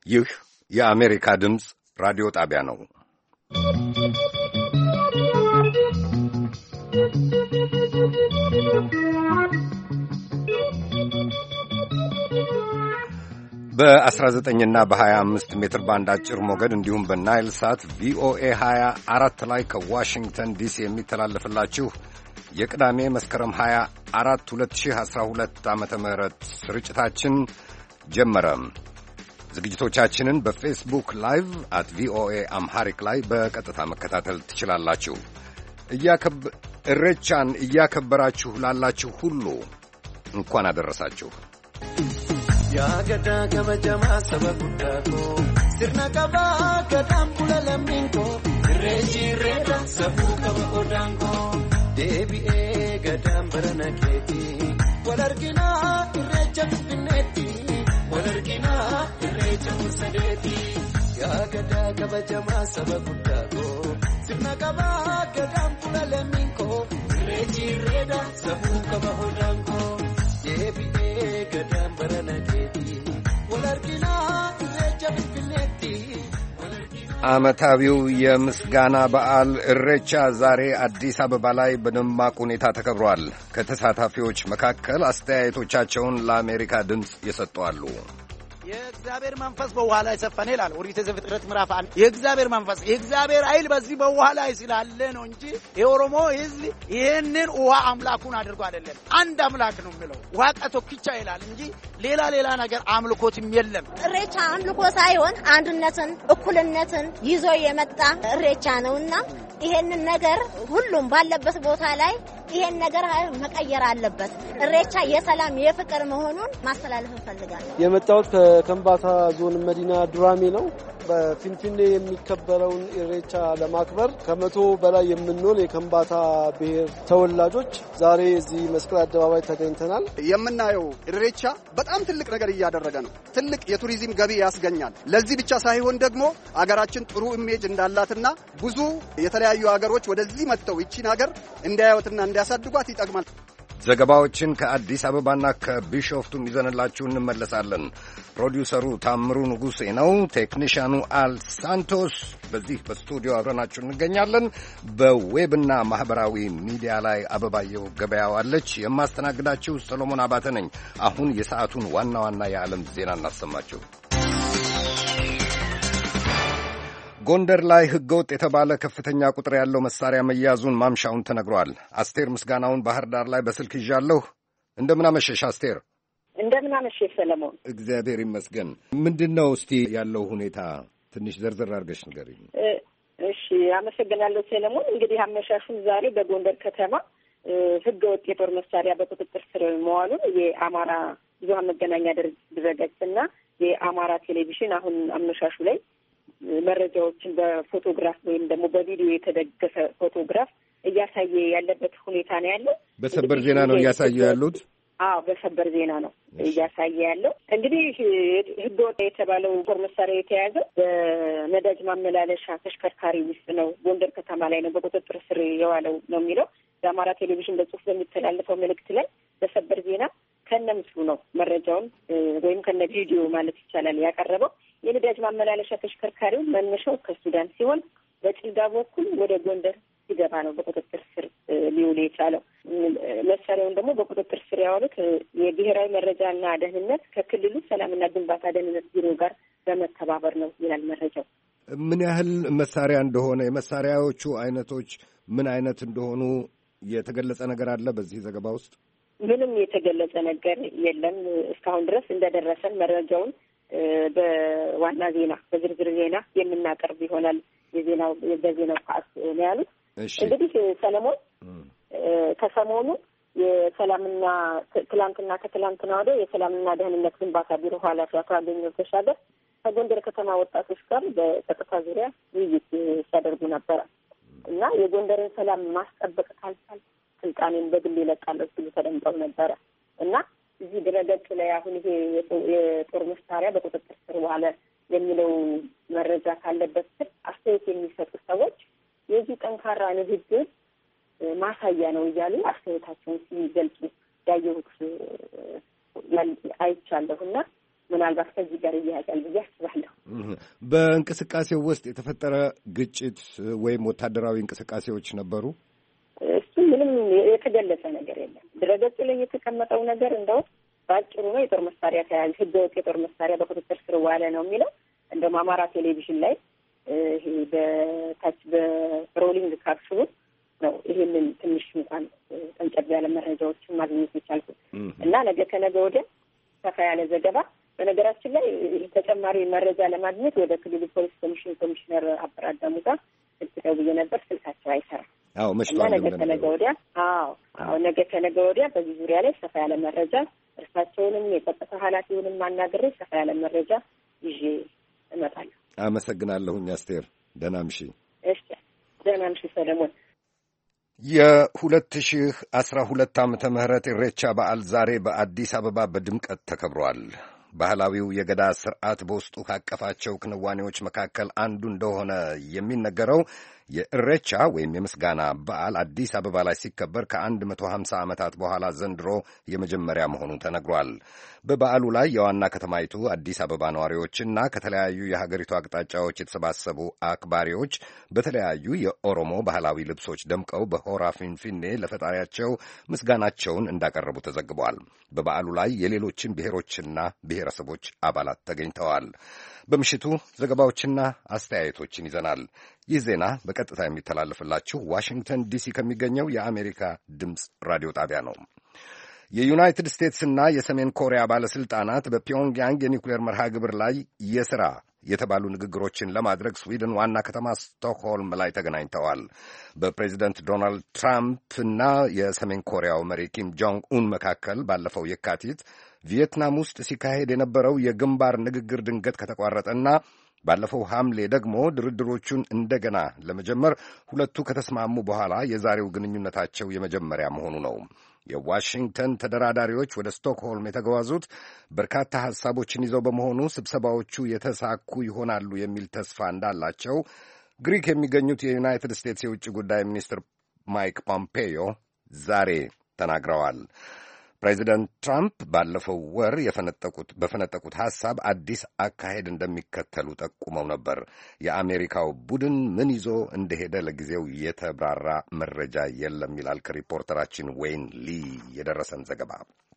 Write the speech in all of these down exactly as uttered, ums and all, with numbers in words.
ይህ የአሜሪካ ድምፅ ራዲዮ ጣቢያ ነው። በአስራ ዘጠኝ እና በሀያ አምስት ሜትር ባንድ አጭር ሞገድ እንዲሁም በናይል ሳት ቪኦኤ ሀያ አራት ላይ ከዋሽንግተን ዲሲ የሚተላለፍላችሁ የቅዳሜ መስከረም ሀያ አራት ሁለት ሺህ አስራ ሁለት ዓመተ ምህረት ስርጭታችን ጀመረ። ዝግጅቶቻችንን በፌስቡክ ላይቭ አት ቪኦኤ አምሃሪክ ላይ በቀጥታ መከታተል ትችላላችሁ። እሬቻን እያከበራችሁ ላላችሁ ሁሉ እንኳን አደረሳችሁ። ያገዳ ከመጀማ ሰበኩዳኮ ስርና ቀባ ገዳም ኩለለምንኮ ሬጂ ሬዳ ሰቡ ከበቆዳንኮ ዴቢኤ ገዳም በረነኬቲ ወለርጊና ሬጀ ፍኔቲ ወለርጊና ሬጀ ሙሰዴቲ ያገዳ ከመጀማ ሰበኩዳኮ ስርና ቀባ ገዳም ኩለለምንኮ ሬጂ ሬዳ ሰቡ ከበቆዳንኮ ዴቢኤ ገዳም በረነኬቲ ዓመታዊው የምስጋና በዓል እሬቻ ዛሬ አዲስ አበባ ላይ በደማቅ ሁኔታ ተከብሯል። ከተሳታፊዎች መካከል አስተያየቶቻቸውን ለአሜሪካ ድምፅ የሰጡ አሉ። የእግዚአብሔር መንፈስ በውሃ ላይ ሰፈነ ይላል ኦሪት ዘፍጥረት ምዕራፍ አንድ። የእግዚአብሔር መንፈስ የእግዚአብሔር ኃይል በዚህ በውሃ ላይ ስላለ ነው እንጂ የኦሮሞ ሕዝብ ይሄንን ውሃ አምላኩን አድርጎ አይደለም። አንድ አምላክ ነው የሚለው ውሃ ቀቶክቻ ይላል እንጂ ሌላ ሌላ ነገር አምልኮትም የለም። እሬቻ አምልኮ ሳይሆን አንድነትን፣ እኩልነትን ይዞ የመጣ እሬቻ ነውና ይሄንን ነገር ሁሉም ባለበት ቦታ ላይ ይሄን ነገር መቀየር አለበት። እሬቻ የሰላም የፍቅር መሆኑን ማስተላለፍ እንፈልጋለን። የመጣሁት ከከምባታ ዞን መዲና ዱራሜ ነው። በፊንፊኔ የሚከበረውን እሬቻ ለማክበር ከመቶ በላይ የምንሆን የከምባታ ብሔር ተወላጆች ዛሬ እዚህ መስቀል አደባባይ ተገኝተናል። የምናየው እሬቻ በጣም ትልቅ ነገር እያደረገ ነው። ትልቅ የቱሪዝም ገቢ ያስገኛል። ለዚህ ብቻ ሳይሆን ደግሞ አገራችን ጥሩ ኢሜጅ እንዳላትና ብዙ የተለያዩ ሀገሮች ወደዚህ መጥተው ይቺን ሀገር እንዲያዩትና እንዲያሳድጓት ይጠቅማል። ዘገባዎችን ከአዲስ አበባና ከቢሾፍቱም ይዘንላችሁ እንመለሳለን። ፕሮዲውሰሩ ታምሩ ንጉሴ ነው። ቴክኒሽያኑ አል ሳንቶስ በዚህ በስቱዲዮ አብረናችሁ እንገኛለን። በዌብና ማኅበራዊ ሚዲያ ላይ አበባየሁ ገበያው አለች። የማስተናግዳችሁ ሰሎሞን አባተ ነኝ። አሁን የሰዓቱን ዋና ዋና የዓለም ዜና እናሰማችሁ። ጎንደር ላይ ሕገወጥ የተባለ ከፍተኛ ቁጥር ያለው መሳሪያ መያዙን ማምሻውን ተነግሯል። አስቴር ምስጋናውን ባህር ዳር ላይ በስልክ ይዣለሁ። እንደምን አመሸሽ አስቴር? እንደምን አመሸሽ ሰለሞን? እግዚአብሔር ይመስገን። ምንድን ነው እስቲ ያለው ሁኔታ ትንሽ ዘርዘር አድርገሽ ንገሪኝ። እሺ፣ አመሰግናለሁ ሰለሞን። እንግዲህ አመሻሹን ዛሬ በጎንደር ከተማ ሕገወጥ የጦር መሳሪያ በቁጥጥር ስር መዋሉን የአማራ ብዙኃን መገናኛ ድረገጽና የአማራ ቴሌቪዥን አሁን አመሻሹ ላይ መረጃዎችን በፎቶግራፍ ወይም ደግሞ በቪዲዮ የተደገፈ ፎቶግራፍ እያሳየ ያለበት ሁኔታ ነው ያለው። በሰበር ዜና ነው እያሳዩ ያሉት። አዎ በሰበር ዜና ነው እያሳየ ያለው። እንግዲህ ሕገወጥ የተባለው ጦር መሳሪያ የተያዘው በነዳጅ ማመላለሻ ተሽከርካሪ ውስጥ ነው፣ ጎንደር ከተማ ላይ ነው በቁጥጥር ስር የዋለው ነው የሚለው የአማራ ቴሌቪዥን በጽሁፍ በሚተላለፈው መልእክት ላይ በሰበር ዜና ከነ ምስሉ ነው መረጃውን ወይም ከነ ቪዲዮ ማለት ይቻላል ያቀረበው። የነዳጅ ማመላለሻ ተሽከርካሪው መነሻው ከሱዳን ሲሆን በጭልጋ በኩል ወደ ጎንደር ሲገባ ነው በቁጥጥር ስር ሊውል የቻለው። መሳሪያውን ደግሞ በቁጥጥር ስር ያዋሉት የብሔራዊ መረጃና ደህንነት ከክልሉ ሰላምና ግንባታ ደህንነት ቢሮ ጋር በመተባበር ነው ይላል መረጃው። ምን ያህል መሳሪያ እንደሆነ የመሳሪያዎቹ አይነቶች ምን አይነት እንደሆኑ የተገለጸ ነገር አለ በዚህ ዘገባ ውስጥ? ምንም የተገለጸ ነገር የለም እስካሁን ድረስ። እንደደረሰን መረጃውን በዋና ዜና በዝርዝር ዜና የምናቀርብ ይሆናል። የዜናው በዜናው ሰዓት ነው ያሉት። እንግዲህ ሰለሞን ከሰሞኑ የሰላምና ትላንትና ከትላንትና ወዲያ የሰላምና ደህንነት ግንባታ ቢሮ ኃላፊ አቶ አገኘሁ ተሻገር ከጎንደር ከተማ ወጣቶች ጋር በጸጥታ ዙሪያ ውይይት ሲያደርጉ ነበረ እና የጎንደርን ሰላም ማስጠበቅ ካልቻል ስልጣኔን በግል ይለቃለሁ ሲሉ ተደምጠው ነበረ እና እዚህ ድረገጽ ላይ አሁን ይሄ የጦር መሳሪያ በቁጥጥር ስር ዋለ የሚለው መረጃ ካለበት ስር አስተያየት የሚሰጡ ሰዎች የዚህ ጠንካራ ንግግር ማሳያ ነው እያሉ አስተያየታቸውን ሲገልጹ ያየሁት አይቻለሁና ምናልባት ከዚህ ጋር ይያያዛል ብዬ አስባለሁ። በእንቅስቃሴው ውስጥ የተፈጠረ ግጭት ወይም ወታደራዊ እንቅስቃሴዎች ነበሩ? እሱ ምንም የተገለጸ ነገር የለም። ድረገጽ ላይ የተቀመጠው ነገር እንደው በአጭሩ ነው የጦር መሳሪያ ተያዘ፣ ህገወጥ የጦር መሳሪያ በቁጥጥር ስር ዋለ ነው የሚለው። እንደውም አማራ ቴሌቪዥን ላይ ይሄ በታች በሮሊንግ ካፕሽኑ ነው ይሄንን ትንሽ እንኳን ጠንጨብ ያለ መረጃዎችን ማግኘት የቻልኩት እና ነገ ከነገ ወዲያ ሰፋ ያለ ዘገባ በነገራችን ላይ ተጨማሪ መረጃ ለማግኘት ወደ ክልሉ ፖሊስ ኮሚሽን ኮሚሽነር አበራዳሙ ጋር ስልክ ደውዬ ነበር። ስልካቸው አይሰራም። አዎ እና ነገ ከነገ ወዲያ አዎ አዎ ነገ ከነገ ወዲያ በዚህ ዙሪያ ላይ ሰፋ ያለ መረጃ እርሳቸውንም የጸጥታ ኃላፊውንም ማናገሬ ሰፋ ያለ መረጃ ይዤ እመጣለሁ። አመሰግናለሁኝ አስቴር። ደህና ምሺ። እሺ ደህና ምሺ ሰለሞን። የሁለት ሺህ አስራ ሁለት ዓመተ ምህረት ኢሬቻ በዓል ዛሬ በአዲስ አበባ በድምቀት ተከብሯል። ባህላዊው የገዳ ስርዓት በውስጡ ካቀፋቸው ክንዋኔዎች መካከል አንዱ እንደሆነ የሚነገረው የኢሬቻ ወይም የምስጋና በዓል አዲስ አበባ ላይ ሲከበር ከአንድ መቶ ሀምሳ ዓመታት በኋላ ዘንድሮ የመጀመሪያ መሆኑ ተነግሯል። በበዓሉ ላይ የዋና ከተማይቱ አዲስ አበባ ነዋሪዎችና ከተለያዩ የሀገሪቱ አቅጣጫዎች የተሰባሰቡ አክባሪዎች በተለያዩ የኦሮሞ ባህላዊ ልብሶች ደምቀው በሆራ ፊንፊኔ ለፈጣሪያቸው ምስጋናቸውን እንዳቀረቡ ተዘግቧል። በበዓሉ ላይ የሌሎችን ብሔሮችና ብሔረሰቦች አባላት ተገኝተዋል። በምሽቱ ዘገባዎችና አስተያየቶችን ይዘናል። ይህ ዜና በቀጥታ የሚተላለፍላችሁ ዋሽንግተን ዲሲ ከሚገኘው የአሜሪካ ድምፅ ራዲዮ ጣቢያ ነው። የዩናይትድ ስቴትስና የሰሜን ኮሪያ ባለሥልጣናት በፒዮንግያንግ የኒውክሌር መርሃ ግብር ላይ የሥራ የተባሉ ንግግሮችን ለማድረግ ስዊድን ዋና ከተማ ስቶክሆልም ላይ ተገናኝተዋል። በፕሬዚደንት ዶናልድ ትራምፕና የሰሜን ኮሪያው መሪ ኪም ጆንግ ኡን መካከል ባለፈው የካቲት ቪየትናም ውስጥ ሲካሄድ የነበረው የግንባር ንግግር ድንገት ከተቋረጠና ባለፈው ሐምሌ ደግሞ ድርድሮቹን እንደገና ለመጀመር ሁለቱ ከተስማሙ በኋላ የዛሬው ግንኙነታቸው የመጀመሪያ መሆኑ ነው። የዋሽንግተን ተደራዳሪዎች ወደ ስቶክሆልም የተጓዙት በርካታ ሐሳቦችን ይዘው በመሆኑ ስብሰባዎቹ የተሳኩ ይሆናሉ የሚል ተስፋ እንዳላቸው ግሪክ የሚገኙት የዩናይትድ ስቴትስ የውጭ ጉዳይ ሚኒስትር ማይክ ፖምፔዮ ዛሬ ተናግረዋል። ፕሬዚደንት ትራምፕ ባለፈው ወር የፈነጠቁት በፈነጠቁት ሐሳብ አዲስ አካሄድ እንደሚከተሉ ጠቁመው ነበር። የአሜሪካው ቡድን ምን ይዞ እንደሄደ ለጊዜው የተብራራ መረጃ የለም ይላል ከሪፖርተራችን ዌይን ሊ የደረሰን ዘገባ።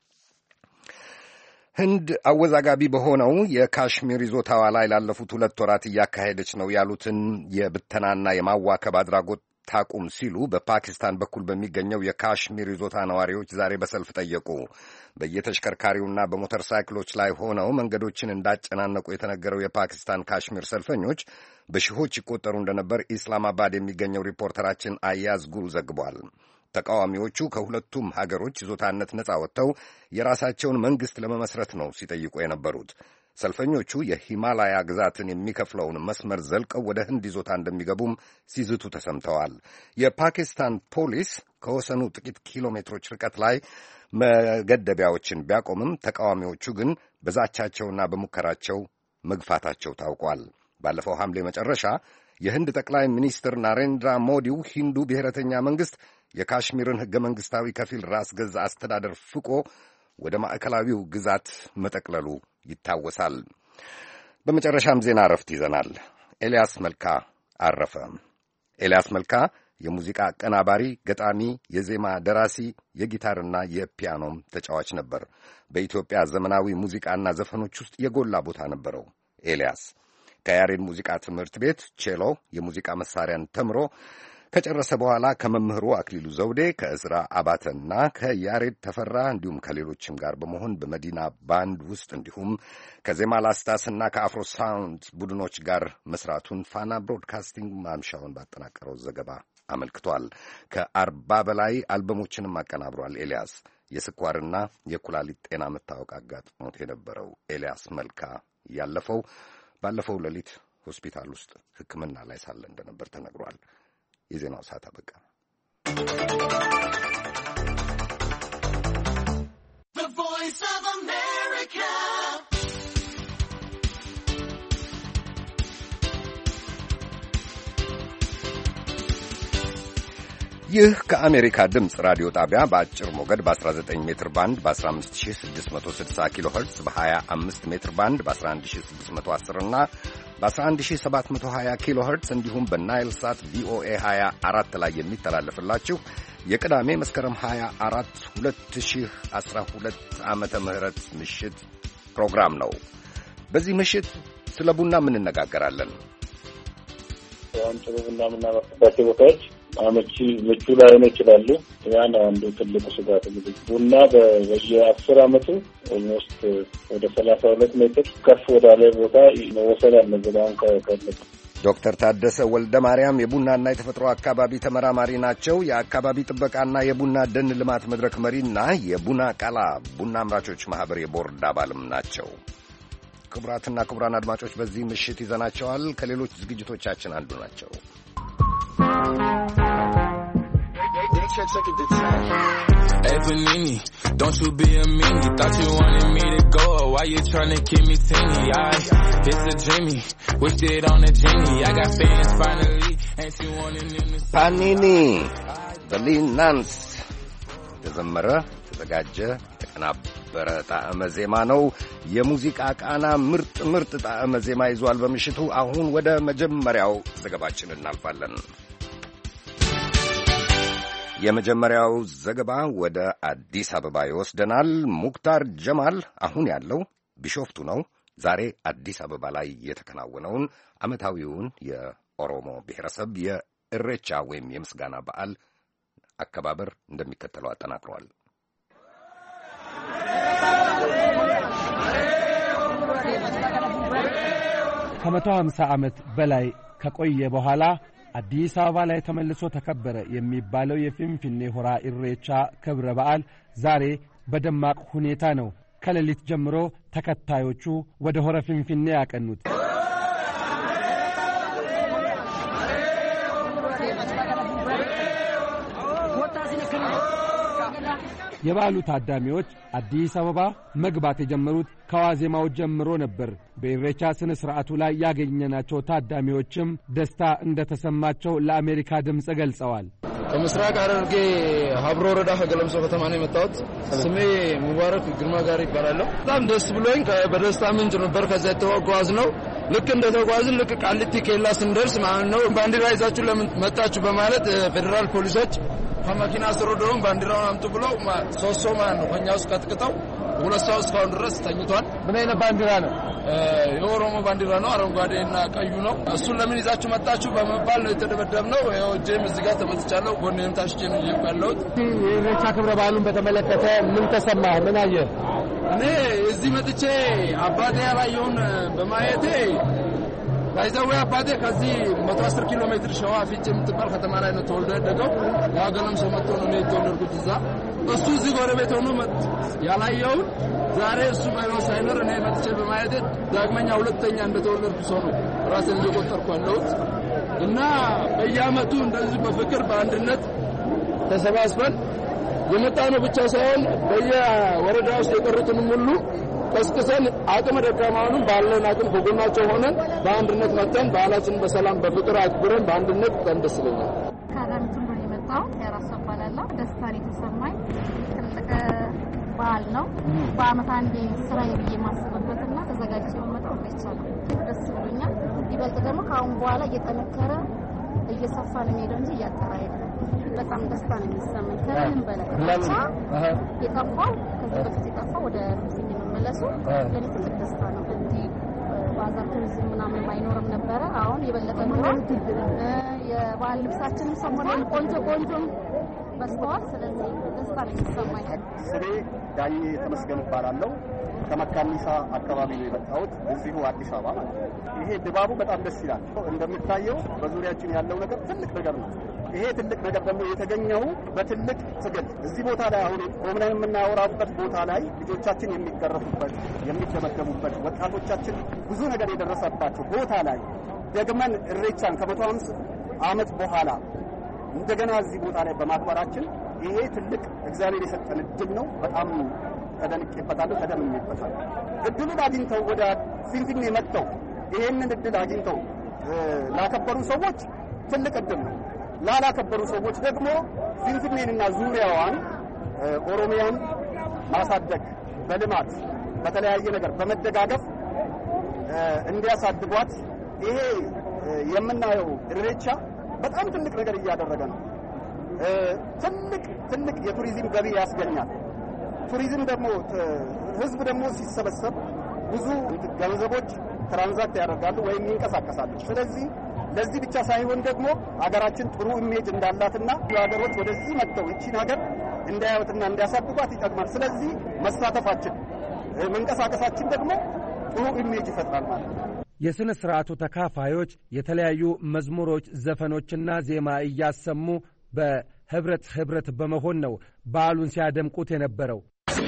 ህንድ አወዛጋቢ በሆነው የካሽሚር ይዞታዋ ላይ ላለፉት ሁለት ወራት እያካሄደች ነው ያሉትን የብተናና የማዋከብ አድራጎት ታቁም ሲሉ በፓኪስታን በኩል በሚገኘው የካሽሚር ይዞታ ነዋሪዎች ዛሬ በሰልፍ ጠየቁ። በየተሽከርካሪውና በሞተር ሳይክሎች ላይ ሆነው መንገዶችን እንዳጨናነቁ የተነገረው የፓኪስታን ካሽሚር ሰልፈኞች በሺዎች ይቆጠሩ እንደነበር ኢስላማባድ የሚገኘው ሪፖርተራችን አያዝ ጉል ዘግቧል። ተቃዋሚዎቹ ከሁለቱም ሀገሮች ይዞታነት ነጻ ወጥተው የራሳቸውን መንግሥት ለመመስረት ነው ሲጠይቁ የነበሩት። ሰልፈኞቹ የሂማላያ ግዛትን የሚከፍለውን መስመር ዘልቀው ወደ ህንድ ይዞታ እንደሚገቡም ሲዝቱ ተሰምተዋል። የፓኪስታን ፖሊስ ከወሰኑ ጥቂት ኪሎ ሜትሮች ርቀት ላይ መገደቢያዎችን ቢያቆምም ተቃዋሚዎቹ ግን በዛቻቸውና በሙከራቸው መግፋታቸው ታውቋል። ባለፈው ሐምሌ መጨረሻ የህንድ ጠቅላይ ሚኒስትር ናሬንድራ ሞዲው ሂንዱ ብሔረተኛ መንግሥት የካሽሚርን ሕገ መንግሥታዊ ከፊል ራስ ገዝ አስተዳደር ፍቆ ወደ ማዕከላዊው ግዛት መጠቅለሉ ይታወሳል። በመጨረሻም ዜና እረፍት ይዘናል። ኤልያስ መልካ አረፈ። ኤልያስ መልካ የሙዚቃ አቀናባሪ፣ ገጣሚ፣ የዜማ ደራሲ፣ የጊታርና የፒያኖም ተጫዋች ነበር። በኢትዮጵያ ዘመናዊ ሙዚቃና ዘፈኖች ውስጥ የጎላ ቦታ ነበረው። ኤልያስ ከያሬድ ሙዚቃ ትምህርት ቤት ቼሎ የሙዚቃ መሳሪያን ተምሮ ከጨረሰ በኋላ ከመምህሩ አክሊሉ ዘውዴ ከእዝራ አባተና ከያሬድ ተፈራ እንዲሁም ከሌሎችም ጋር በመሆን በመዲና ባንድ ውስጥ እንዲሁም ከዜማ ላስታስና ከአፍሮ ሳውንድ ቡድኖች ጋር መስራቱን ፋና ብሮድካስቲንግ ማምሻውን ባጠናቀረው ዘገባ አመልክቷል። ከአርባ በላይ አልበሞችንም አቀናብሯል። ኤልያስ የስኳርና የኩላሊት ጤና መታወቅ አጋጥሞት የነበረው ኤልያስ መልካ ያለፈው ባለፈው ሌሊት ሆስፒታል ውስጥ ሕክምና ላይ ሳለ እንደነበር ተነግሯል። የዜናው ሰዓት አበቃ። ይህ ከአሜሪካ ድምፅ ራዲዮ ጣቢያ በአጭር ሞገድ በ19 ሜትር ባንድ በ15660 ኪሎ ኸርትዝ በ25 ሜትር ባንድ በ11610 እና በ11720 ኪሎ ኸርትዝ እንዲሁም በናይል ሳት ቪኦኤ ሃያ አራት ላይ የሚተላለፍላችሁ የቅዳሜ መስከረም ሃያ አራት ሁለት ሺህ አስራ ሁለት ዓመተ ምህረት ምሽት ፕሮግራም ነው። በዚህ ምሽት ስለ ቡና ምን እንነጋገራለን? አንቺ ቡና ምናመጣቸው ቦታዎች አመቺ ምቹ ላይሆኑ ይችላሉ። ያን አንዱ ትልቁ ስጋት እንግዲህ ቡና በየአስር ዓመቱ ኦልሞስት ወደ ሰላሳ ሁለት ሜትር ከፍ ወዳለ ቦታ መወሰድ አለበት። አሁን ከከለ ዶክተር ታደሰ ወልደ ማርያም የቡናና የተፈጥሮ አካባቢ ተመራማሪ ናቸው። የአካባቢ ጥበቃና የቡና ደን ልማት መድረክ መሪና የቡና ቃላ ቡና አምራቾች ማህበር የቦርድ አባልም ናቸው። ክቡራትና ክቡራን አድማጮች በዚህ ምሽት ይዘናቸዋል። ከሌሎች ዝግጅቶቻችን አንዱ ናቸው። Hey Panini, don't you be a meanie. Thought you wanted me to go, why you tryna keep me teeny? I, it's a dreamy, wished it on a genie. I got fans finally, ain't you wanting in the Panini, በሊን ናንስ ተዘመረ ተዘጋጀ ተቀናበረ ጣዕመ ዜማ ነው። የሙዚቃ ቃና ምርጥ ምርጥ ጣዕመ ዜማ ይዟል በምሽቱ። አሁን ወደ መጀመሪያው ዘገባችን እናልፋለን። የመጀመሪያው ዘገባ ወደ አዲስ አበባ ይወስደናል። ሙክታር ጀማል አሁን ያለው ቢሾፍቱ ነው። ዛሬ አዲስ አበባ ላይ የተከናወነውን ዓመታዊውን የኦሮሞ ብሔረሰብ የኢሬቻ ወይም የምስጋና በዓል አከባበር እንደሚከተለው አጠናቅሯል። ከመቶ ሃምሳ ዓመት በላይ ከቆየ በኋላ አዲስ አበባ ላይ ተመልሶ ተከበረ የሚባለው የፊንፊኔ ሆራ ኢሬቻ ክብረ በዓል ዛሬ በደማቅ ሁኔታ ነው ከሌሊት ጀምሮ ተከታዮቹ ወደ ሆረ ፊንፊኔ ያቀኑት። የበዓሉ ታዳሚዎች አዲስ አበባ መግባት የጀመሩት ከዋዜማው ጀምሮ ነበር። በኢሬቻ ስነ ስርዓቱ ላይ ያገኘናቸው ታዳሚዎችም ደስታ እንደተሰማቸው ለአሜሪካ ድምጽ ገልጸዋል። ከምስራቅ ሐረርጌ ሀብሮ ወረዳ ከገለምሶ ከተማ ነው የመጣሁት። ስሜ ሙባረክ ግርማ ጋር ይባላል። በጣም ደስ ብሎኝ በደስታ ምንጭ ነበር ከዛ ተጓዝ ነው። ልክ እንደተጓዝን ልክ ቃሊቲ ኬላ ስንደርስ ማለት ነው ባንዲራ ይዛችሁ ለምን መጣችሁ በማለት ፌደራል ፖሊሶች ከመኪና ስር ወደው ባንዲራውን አምጡ ብለው ሶስት ሰው ማለት ነው ከኛ ውስጥ ቀጥቅጠው ሁለት ሰው እስካሁን ድረስ ተኝቷል። ምን አይነት ባንዲራ ነው? የኦሮሞ ባንዲራ ነው፣ አረንጓዴና ቀዩ ነው። እሱን ለምን ይዛችሁ መጣችሁ በመባል ነው የተደበደብነው። ያው ጄም እዚህ ጋር ተመትቻለሁ፣ ጎኔም ታሽቼ ነው ያለሁት። የኢሬቻ ክብረ በዓሉን በተመለከተ ምን ተሰማህ? ምን አየህ? እኔ እዚህ መጥቼ አባቴ ያላየውን በማየቴ ባይዘው አባቴ ከዚህ መቶ አስር ኪሎ ሜትር ሸዋ ፊት የምትባል ከተማ ላይ ነው ተወልዶ ያደገው። ያገለም ሰው መጥቶ ነው የተወለድኩት እዛ። እሱ እዚህ ጎረቤት ሆኖ ያላየውን ዛሬ እሱ ባይሆን ሳይኖር እኔ መጥቼ በማየቴ ዳግመኛ ሁለተኛ እንደተወለድኩ ሰው ነው ራሴን እየቆጠርኩ ያለሁት እና በየዓመቱ እንደዚህ በፍቅር በአንድነት ተሰባስበን የመጣነው ብቻ ሳይሆን በየወረዳ ውስጥ የቀሩትንም ሁሉ ቀስቅሰን አቅመ ደካማውንም ባለን አቅም ከጎናቸው ሆነን በአንድነት መጥተን በዓላችንን በሰላም በፍቅር አክብረን በአንድነት ተንደስለናል። ካራንቱን ነው የመጣው ያራስ አባላላ ደስታን የተሰማኝ ትልቅ በዓል ነው። በዓመት አንዴ ስራዬ ብዬ ማስበበትና ተዘጋጅቼ የመጣው ብቻ ነው። ደስ ብሎኛል። ይበልጥ ደግሞ ከአሁን በኋላ እየጠነከረ እየሰፋ ነው የሚሄደው እንጂ እያጠራ አይደለም። በጣም ደስታ ነው የሚሰማኝ። ከምንም በላይ ብቻ የጠፋው ከዚህ በፊት የጠፋው ወደ ፊንፊኔ መመለሱ ለኔ ትልቅ ደስታ ነው። እንዲህ ባዛር ቱሪዝም ምናምን አይኖርም ነበረ። አሁን የበለጠ ኑሮ የበዓል ልብሳችንም ሰሞኑን ቆንጆ ቆንጆ በስተዋል። ስለዚህ ደስታ ነው የሚሰማኝ። ስሜ ዳኜ ተመስገን እባላለሁ። ከመካኒሳ አካባቢ ነው የመጣሁት እዚሁ አዲስ አበባ ማለት ነው። ይሄ ድባቡ በጣም ደስ ይላል። እንደምታየው በዙሪያችን ያለው ነገር ትልቅ ነገር ነው። ይሄ ትልቅ ነገር ደግሞ የተገኘው በትልቅ ትግል እዚህ ቦታ ላይ አሁን ቆመን የምናወራበት ቦታ ላይ ልጆቻችን የሚገረፉበት የሚደመደሙበት ወጣቶቻችን ብዙ ነገር የደረሰባቸው ቦታ ላይ ደግመን ኢሬቻን ከመቶ ሃምሳ ዓመት በኋላ እንደገና እዚህ ቦታ ላይ በማክበራችን ይሄ ትልቅ እግዚአብሔር የሰጠን እድል ነው። በጣም ተደንቄበታለሁ፣ ተደምሜበታለሁ። እድሉን አግኝተው ወደ ፊንፊኔ መጥተው ይሄንን እድል አግኝተው ላከበሩ ሰዎች ትልቅ እድል ነው። ላላከበሩ ሰዎች ደግሞ ፊንፊኔንና ዙሪያዋን ኦሮሚያን ማሳደግ በልማት በተለያየ ነገር በመደጋገፍ እንዲያሳድጓት ይሄ የምናየው ኢሬቻ በጣም ትልቅ ነገር እያደረገ ነው። ትልቅ ትልቅ የቱሪዝም ገቢ ያስገኛል። ቱሪዝም ደግሞ ህዝብ ደግሞ ሲሰበሰብ ብዙ ገንዘቦች ትራንዛክት ያደርጋሉ ወይም ይንቀሳቀሳሉ። ስለዚህ ለዚህ ብቻ ሳይሆን ደግሞ ሀገራችን ጥሩ ኢሜጅ እንዳላትና ሀገሮች ወደዚህ መጥተው እቺን ሀገር እንዲያዩትና እንዲያሳድጓት ይጠቅማል። ስለዚህ መሳተፋችን መንቀሳቀሳችን ደግሞ ጥሩ ኢሜጅ ይፈጥራል ማለት ነው። የሥነ ሥርዓቱ ተካፋዮች የተለያዩ መዝሙሮች፣ ዘፈኖችና ዜማ እያሰሙ በህብረት ህብረት በመሆን ነው በዓሉን ሲያደምቁት የነበረው።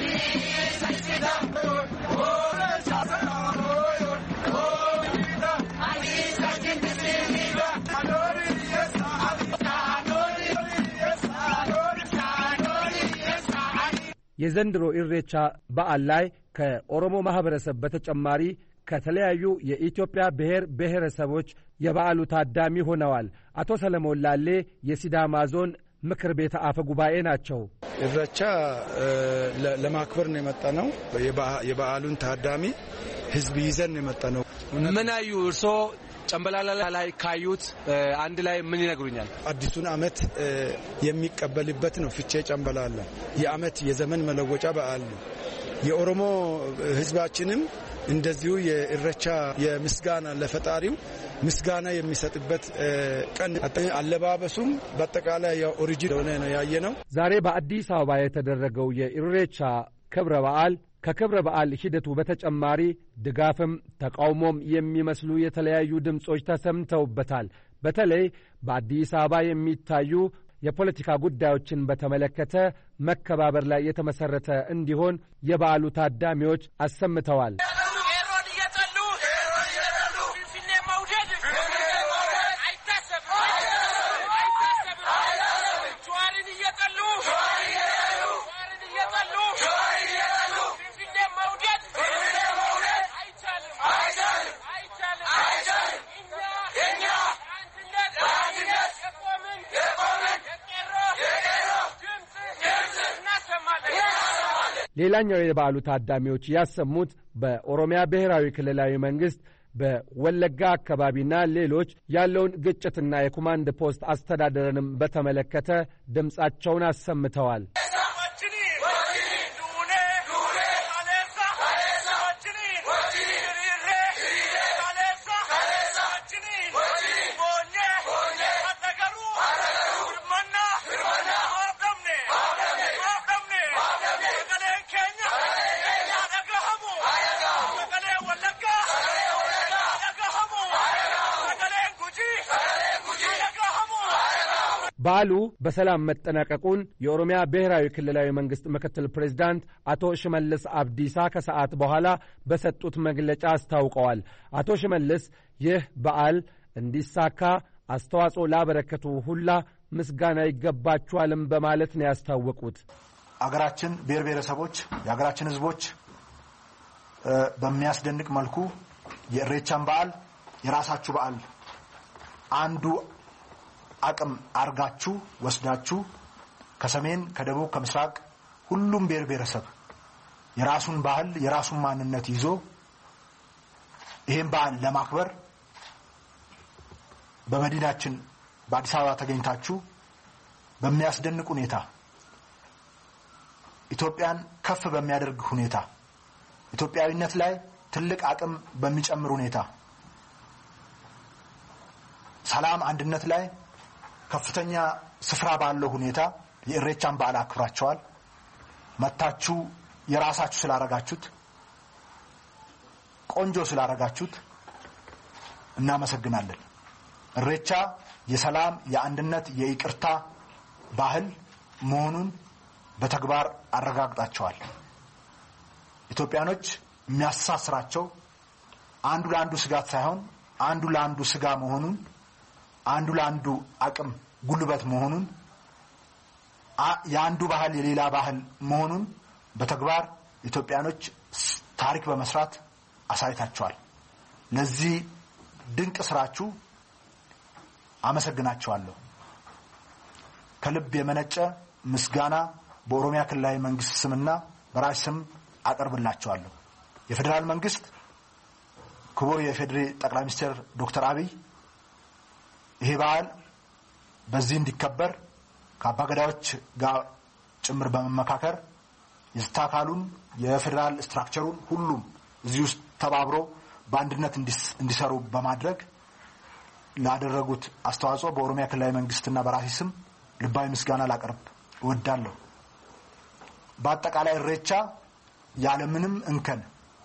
የዘንድሮ ኢሬቻ በዓል ላይ ከኦሮሞ ማህበረሰብ በተጨማሪ ከተለያዩ የኢትዮጵያ ብሔር ብሔረሰቦች የበዓሉ ታዳሚ ሆነዋል። አቶ ሰለሞን ላሌ የሲዳማ ዞን ምክር ቤት አፈ ጉባኤ ናቸው። ኢሬቻ ለማክበር ነው የመጣ ነው። የበዓሉን ታዳሚ ህዝብ ይዘን የመጣ ነው። ምን አዩ እርሶ ጨምበላላ ላይ ካዩት አንድ ላይ ምን ይነግሩኛል? አዲሱን ዓመት የሚቀበልበት ነው። ፍቼ ጨምበላላ የዓመት የዘመን መለወጫ በዓል ነው። የኦሮሞ ህዝባችንም እንደዚሁ የኢሬቻ የምስጋና ለፈጣሪው ምስጋና የሚሰጥበት ቀን። አለባበሱም በአጠቃላይ የኦሪጂን ሆነ ነው ያየነው። ዛሬ በአዲስ አበባ የተደረገው የኢሬቻ ክብረ በዓል ከክብረ በዓል ሂደቱ በተጨማሪ ድጋፍም ተቃውሞም የሚመስሉ የተለያዩ ድምጾች ተሰምተውበታል። በተለይ በአዲስ አበባ የሚታዩ የፖለቲካ ጉዳዮችን በተመለከተ መከባበር ላይ የተመሰረተ እንዲሆን የበዓሉ ታዳሚዎች አሰምተዋል። ሌላኛው የበዓሉ ታዳሚዎች ያሰሙት በኦሮሚያ ብሔራዊ ክልላዊ መንግስት በወለጋ አካባቢና ሌሎች ያለውን ግጭትና የኮማንድ ፖስት አስተዳደርንም በተመለከተ ድምጻቸውን አሰምተዋል። በዓሉ በሰላም መጠናቀቁን የኦሮሚያ ብሔራዊ ክልላዊ መንግስት ምክትል ፕሬዝዳንት አቶ ሽመልስ አብዲሳ ከሰዓት በኋላ በሰጡት መግለጫ አስታውቀዋል። አቶ ሽመልስ ይህ በዓል እንዲሳካ አስተዋጽኦ ላበረከቱ ሁላ ምስጋና ይገባቸዋልም በማለት ነው ያስታወቁት። አገራችን ብሔር ብሔረሰቦች የአገራችን ህዝቦች በሚያስደንቅ መልኩ የኢሬቻን በዓል የራሳችሁ በዓል አንዱ አቅም አርጋችሁ ወስዳችሁ ከሰሜን ከደቡብ ከምስራቅ ሁሉም ብሔር ብሔረሰብ የራሱን ባህል የራሱን ማንነት ይዞ ይሄን በዓል ለማክበር በመዲናችን በአዲስ አበባ ተገኝታችሁ በሚያስደንቅ ሁኔታ ኢትዮጵያን ከፍ በሚያደርግ ሁኔታ ኢትዮጵያዊነት ላይ ትልቅ አቅም በሚጨምር ሁኔታ ሰላም አንድነት ላይ ከፍተኛ ስፍራ ባለው ሁኔታ የኢሬቻን በዓል አክብራችኋል። መታችሁ የራሳችሁ ስላረጋችሁት ቆንጆ ስላረጋችሁት እናመሰግናለን። ኢሬቻ የሰላም የአንድነት የይቅርታ ባህል መሆኑን በተግባር አረጋግጣችኋል። ኢትዮጵያኖች የሚያሳስራቸው አንዱ ለአንዱ ስጋት ሳይሆን አንዱ ለአንዱ ስጋ መሆኑን አንዱ ለአንዱ አቅም ጉልበት መሆኑን የአንዱ ባህል የሌላ ባህል መሆኑን በተግባር ኢትዮጵያኖች ታሪክ በመስራት አሳይታችኋል። ለዚህ ድንቅ ስራችሁ አመሰግናችኋለሁ። ከልብ የመነጨ ምስጋና በኦሮሚያ ክልላዊ መንግስት ስምና በራስ ስም አቀርብላችኋለሁ። የፌደራል መንግስት ክቡር የፌዴሪ ጠቅላይ ሚኒስትር ዶክተር አብይ ይሄ በዓል በዚህ እንዲከበር ከአባገዳዎች ጋር ጭምር በመመካከር የስታካሉን የፌደራል ስትራክቸሩን ሁሉም እዚህ ውስጥ ተባብሮ በአንድነት እንዲሰሩ በማድረግ ላደረጉት አስተዋጽኦ በኦሮሚያ ክልላዊ መንግስትና በራሴ ስም ልባዊ ምስጋና ላቀርብ እወዳለሁ። በአጠቃላይ ኢሬቻ ያለምንም እንከን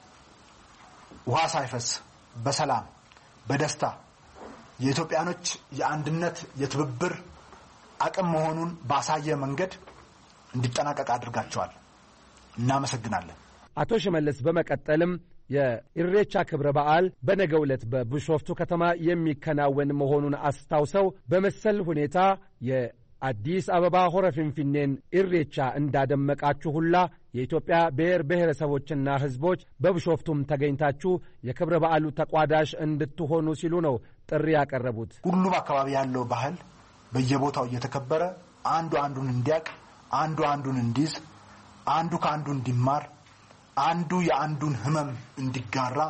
ውሃ ሳይፈስ በሰላም በደስታ የኢትዮጵያኖች የአንድነት የትብብር አቅም መሆኑን ባሳየ መንገድ እንዲጠናቀቅ አድርጋቸዋል። እናመሰግናለን። አቶ ሽመልስ በመቀጠልም የኢሬቻ ክብረ በዓል በነገው ዕለት በቢሾፍቱ ከተማ የሚከናወን መሆኑን አስታውሰው በመሰል ሁኔታ የአዲስ አበባ ሆረ ፊንፊኔን ኢሬቻ እንዳደመቃችሁ ሁላ የኢትዮጵያ ብሔር ብሔረሰቦችና ሕዝቦች በቢሾፍቱም ተገኝታችሁ የክብረ በዓሉ ተቋዳሽ እንድትሆኑ ሲሉ ነው ጥሪ ያቀረቡት። ሁሉም አካባቢ ያለው ባህል በየቦታው እየተከበረ አንዱ አንዱን እንዲያቅ፣ አንዱ አንዱን እንዲይዝ፣ አንዱ ከአንዱ እንዲማር፣ አንዱ የአንዱን ህመም እንዲጋራ፣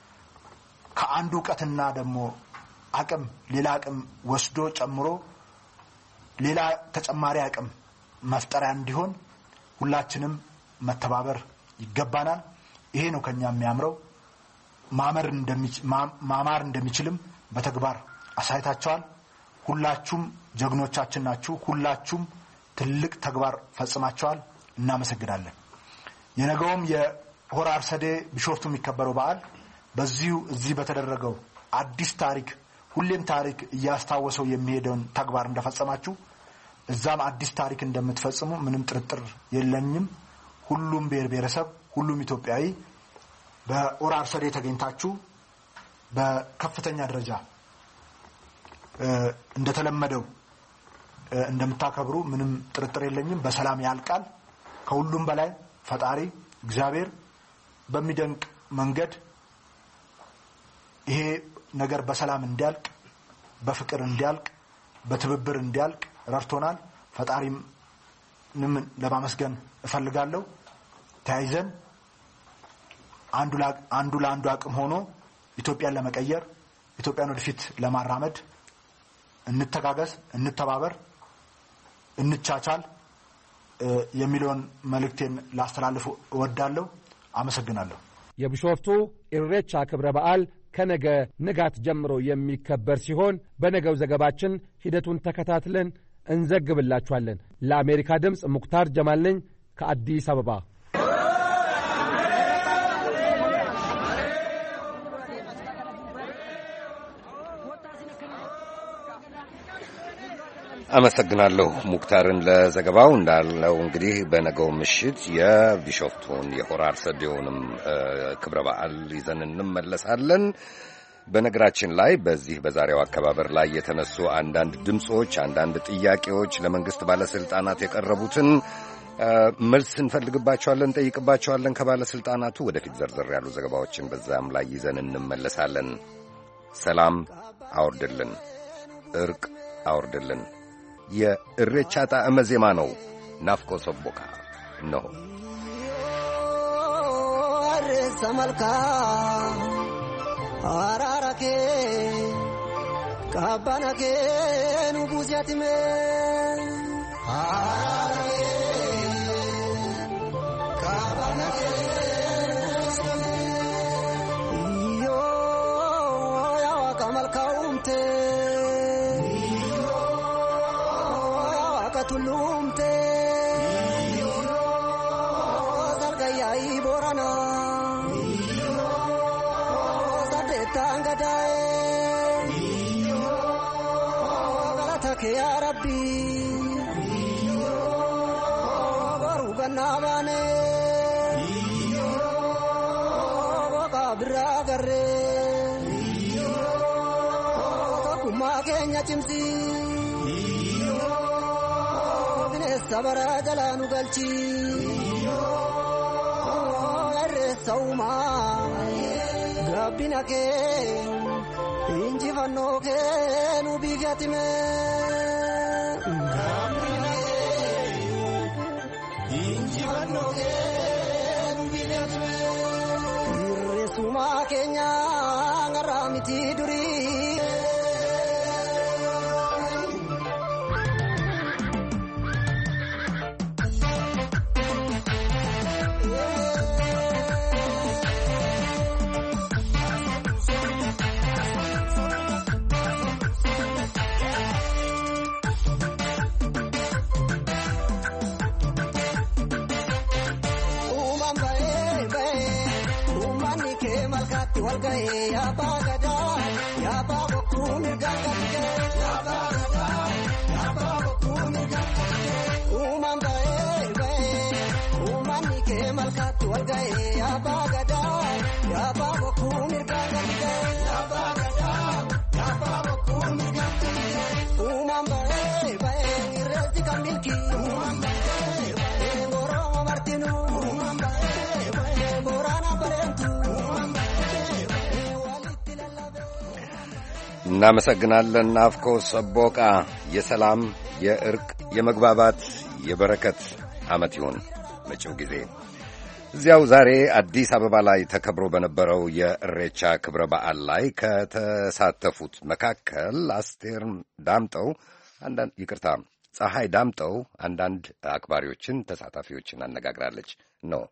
ከአንዱ ዕውቀትና ደግሞ አቅም ሌላ አቅም ወስዶ ጨምሮ ሌላ ተጨማሪ አቅም መፍጠሪያ እንዲሆን ሁላችንም መተባበር ይገባናል። ይሄ ነው ከኛ የሚያምረው። ማመር እንደሚችል ማማር እንደሚችልም በተግባር አሳይታችኋል። ሁላችሁም ጀግኖቻችን ናችሁ። ሁላችሁም ትልቅ ተግባር ፈጽማችኋል። እናመሰግናለን። የነገውም የሆራ አርሰዴ ቢሾፍቱ የሚከበረው በዓል በዚሁ እዚህ በተደረገው አዲስ ታሪክ ሁሌም ታሪክ እያስታወሰው የሚሄደውን ተግባር እንደፈጸማችሁ እዛም አዲስ ታሪክ እንደምትፈጽሙ ምንም ጥርጥር የለኝም። ሁሉም ብሔር ብሔረሰብ ሁሉም ኢትዮጵያዊ በሆራ አርሰዴ ተገኝታችሁ በከፍተኛ ደረጃ እንደተለመደው እንደምታከብሩ ምንም ጥርጥር የለኝም። በሰላም ያልቃል። ከሁሉም በላይ ፈጣሪ እግዚአብሔር በሚደንቅ መንገድ ይሄ ነገር በሰላም እንዲያልቅ፣ በፍቅር እንዲያልቅ፣ በትብብር እንዲያልቅ ረድቶናል። ፈጣሪንም ለማመስገን እፈልጋለሁ። ተያይዘን አንዱ አንዱ ለአንዱ አቅም ሆኖ ኢትዮጵያን ለመቀየር ኢትዮጵያን ወደፊት ለማራመድ እንተጋገዝ፣ እንተባበር፣ እንቻቻል የሚለውን መልእክቴን ላስተላልፍ እወዳለሁ። አመሰግናለሁ። የቢሾፍቱ ኢሬቻ ክብረ በዓል ከነገ ንጋት ጀምሮ የሚከበር ሲሆን በነገው ዘገባችን ሂደቱን ተከታትለን እንዘግብላችኋለን። ለአሜሪካ ድምፅ ሙክታር ጀማል ነኝ ከአዲስ አበባ። አመሰግናለሁ ሙክታርን ለዘገባው። እንዳለው እንግዲህ በነገው ምሽት የቢሾፍቱን የሆራ አርሰዴውንም ክብረ በዓል ይዘን እንመለሳለን። በነገራችን ላይ በዚህ በዛሬው አከባበር ላይ የተነሱ አንዳንድ ድምጾች፣ አንዳንድ ጥያቄዎች ለመንግስት ባለስልጣናት የቀረቡትን መልስ እንፈልግባቸዋለን፣ እንጠይቅባቸዋለን ከባለስልጣናቱ። ወደፊት ዘርዘር ያሉ ዘገባዎችን በዛም ላይ ይዘን እንመለሳለን። ሰላም አውርድልን፣ እርቅ አውርድልን። የኢሬቻ ጣዕመ ዜማ ነው። ናፍቆ ሰቦካ ነው ሰመልካ አራራኬ ካባናኬ ኑቡሲያቲሜ አራራኬ ካባናኬ ዮ ያዋ ከመልካውምቴ tulumte sargayai borana sadetangadae galatake ya rabbi baruganabane bakabragare takuma kenya chimsi sabara jalanu galchi arre sauma gabbina ke inji vanno ke nu bigatime gabbina Irreessuma keenya ngarraa miti durii. Walgae ya bagada ya babo kunga gade ya bagada ya babo kunga umamba ebe umani ke malkat walgae ya bagada ya babo kunga gade ya bagada ya babo kunga umamba ebe irati kamilki umamba ebe moro martinu umamba ebe morana parentu እናመሰግናለን። ናፍቆስ ሰቦቃ የሰላም የእርቅ የመግባባት የበረከት ዓመት ይሁን መጪው ጊዜ። እዚያው ዛሬ አዲስ አበባ ላይ ተከብሮ በነበረው የእሬቻ ክብረ በዓል ላይ ከተሳተፉት መካከል አስቴር ዳምጠው አንዳንድ ይቅርታ ፀሐይ ዳምጠው አንዳንድ አክባሪዎችን ተሳታፊዎችን አነጋግራለች ነው።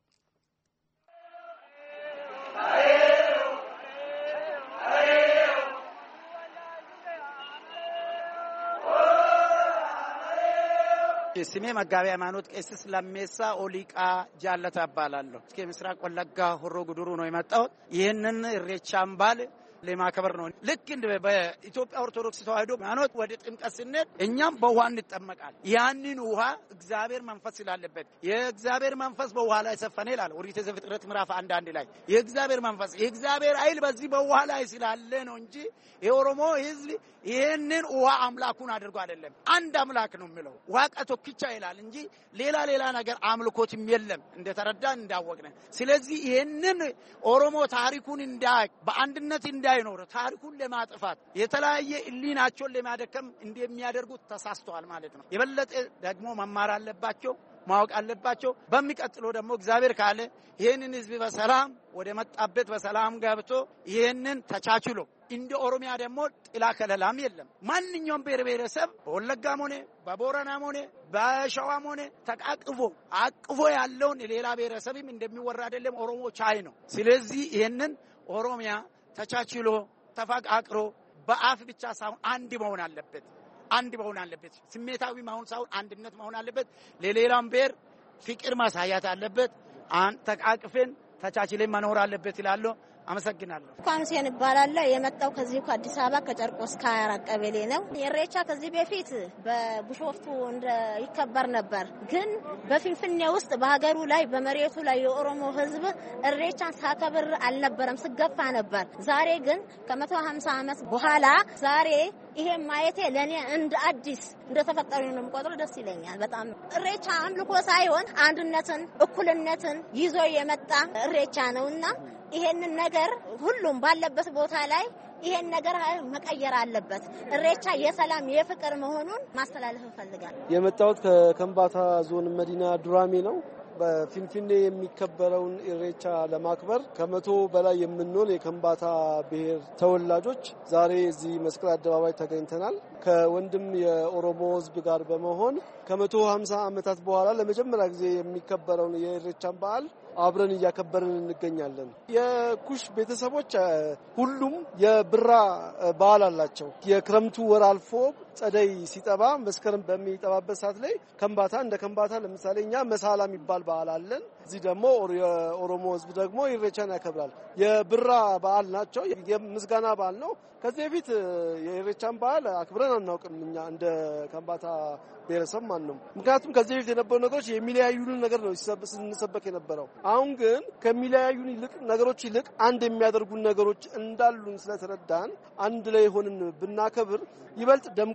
ስሜ መጋቢ ሃይማኖት ቄስ ለሜሳ ኦሊቃ ጃለታ እባላለሁ። እስከ ምስራቅ ወለጋ ሆሮ ጉዱሩ ነው የመጣሁት። ይህንን እሬቻን በዓል ለማክበር ነው። ልክ እንደ በኢትዮጵያ ኦርቶዶክስ ተዋሕዶ ሃይማኖት ወደ ጥምቀት ስንሄድ እኛም በውሃ እንጠመቃለን። ያንን ውሃ እግዚአብሔር መንፈስ ስላለበት የእግዚአብሔር መንፈስ በውሃ ላይ ሰፈነ ይላል ኦሪት ዘፍጥረት ምዕራፍ አንድ አንድ ላይ የእግዚአብሔር መንፈስ የእግዚአብሔር ኃይል በዚህ በውሃ ላይ ስላለ ነው እንጂ የኦሮሞ ሕዝብ ይሄንን ውሃ አምላኩን አድርጎ አይደለም። አንድ አምላክ ነው የሚለው ዋቀቶ ኪቻ ይላል እንጂ ሌላ ሌላ ነገር አምልኮትም የለም እንደተረዳን እንዳወቅነ። ስለዚህ ይሄንን ኦሮሞ ታሪኩን እንዳይ በአንድነት እንዳይኖር ታሪኩን ለማጥፋት የተለያየ ህሊናቸውን ለማደከም እንደሚያደርጉት ተሳስተዋል ማለት ነው። የበለጠ ደግሞ መማር አለባቸው ማወቅ አለባቸው። በሚቀጥለው ደግሞ እግዚአብሔር ካለ ይሄንን ህዝብ በሰላም ወደ መጣበት በሰላም ገብቶ ይሄንን ተቻችሎ እንደ ኦሮሚያ ደግሞ ጥላ ከለላም የለም። ማንኛውም ብሔር ብሔረሰብ በወለጋም ሆነ በቦረናም ሆነ በሸዋም ሆነ ተቃቅፎ አቅፎ ያለውን ሌላ ብሔረሰብም እንደሚወራ አይደለም። ኦሮሞ ቻይ ነው። ስለዚህ ይሄንን ኦሮሚያ ተቻችሎ ተፋቃቅሮ በአፍ ብቻ ሳይሆን አንድ መሆን አለበት። አንድ መሆን አለበት። ስሜታዊ መሆን ሳይሆን አንድነት መሆን አለበት። ለሌላም ብሔር ፍቅር ማሳያት አለበት። አን ተቃቅፈን ተቻችለን መኖር አለበት ይላል። አመሰግናለሁ። ኳንሲን ይባላል። የመጣው ከዚህ ከአዲስ አበባ ከጨርቆስ ከሀያ አራት ቀበሌ ነው። የሬቻ ከዚህ በፊት በቡሾፍቱ እንደ ይከበር ነበር፣ ግን በፊንፊኔ ውስጥ በሀገሩ ላይ በመሬቱ ላይ የኦሮሞ ሕዝብ እሬቻን ሳከብር አልነበረም፣ ስገፋ ነበር። ዛሬ ግን ከመቶ ሃምሳ ዓመት በኋላ ዛሬ ይሄ ማየቴ ለኔ እንደ አዲስ እንደተፈጠረ ነው የምቆጥረው። ደስ ይለኛል በጣም። እሬቻ አምልኮ ሳይሆን አንድነትን፣ እኩልነትን ይዞ የመጣ እሬቻ ነውና ይሄንን ነገር ሁሉም ባለበት ቦታ ላይ ይሄን ነገር መቀየር አለበት። እሬቻ የሰላም የፍቅር መሆኑን ማስተላለፍ እፈልጋለሁ። የመጣሁት ከከምባታ ዞን መዲና ዱራሜ ነው። በፊንፊኔ የሚከበረውን ኢሬቻ ለማክበር ከመቶ በላይ የምንሆን የከምባታ ብሔር ተወላጆች ዛሬ እዚህ መስቀል አደባባይ ተገኝተናል። ከወንድም የኦሮሞ ሕዝብ ጋር በመሆን ከመቶ ሃምሳ ዓመታት በኋላ ለመጀመሪያ ጊዜ የሚከበረውን የኢሬቻን በዓል አብረን እያከበርን እንገኛለን። የኩሽ ቤተሰቦች ሁሉም የብራ በዓል አላቸው። የክረምቱ ወር አልፎ ጸደይ ሲጠባ መስከረም በሚጠባበት ሰዓት ላይ ከምባታ እንደ ከምባታ ለምሳሌ እኛ መሳላ የሚባል በዓል አለን። እዚህ ደግሞ የኦሮሞ ሕዝብ ደግሞ ኢሬቻን ያከብራል። የብራ በዓል ናቸው። የምስጋና በዓል ነው። ከዚህ በፊት የኢሬቻን በዓል አክብረን አናውቅም እኛ እንደ ከምባታ ብሔረሰብ ማለት ነው። ምክንያቱም ከዚህ በፊት የነበሩ ነገሮች የሚለያዩን ነገር ነው ስንሰበክ የነበረው። አሁን ግን ከሚለያዩን ይልቅ ነገሮች ይልቅ አንድ የሚያደርጉን ነገሮች እንዳሉን ስለተረዳን አንድ ላይ ሆነን ብናከብር ይበልጥ ደምቀ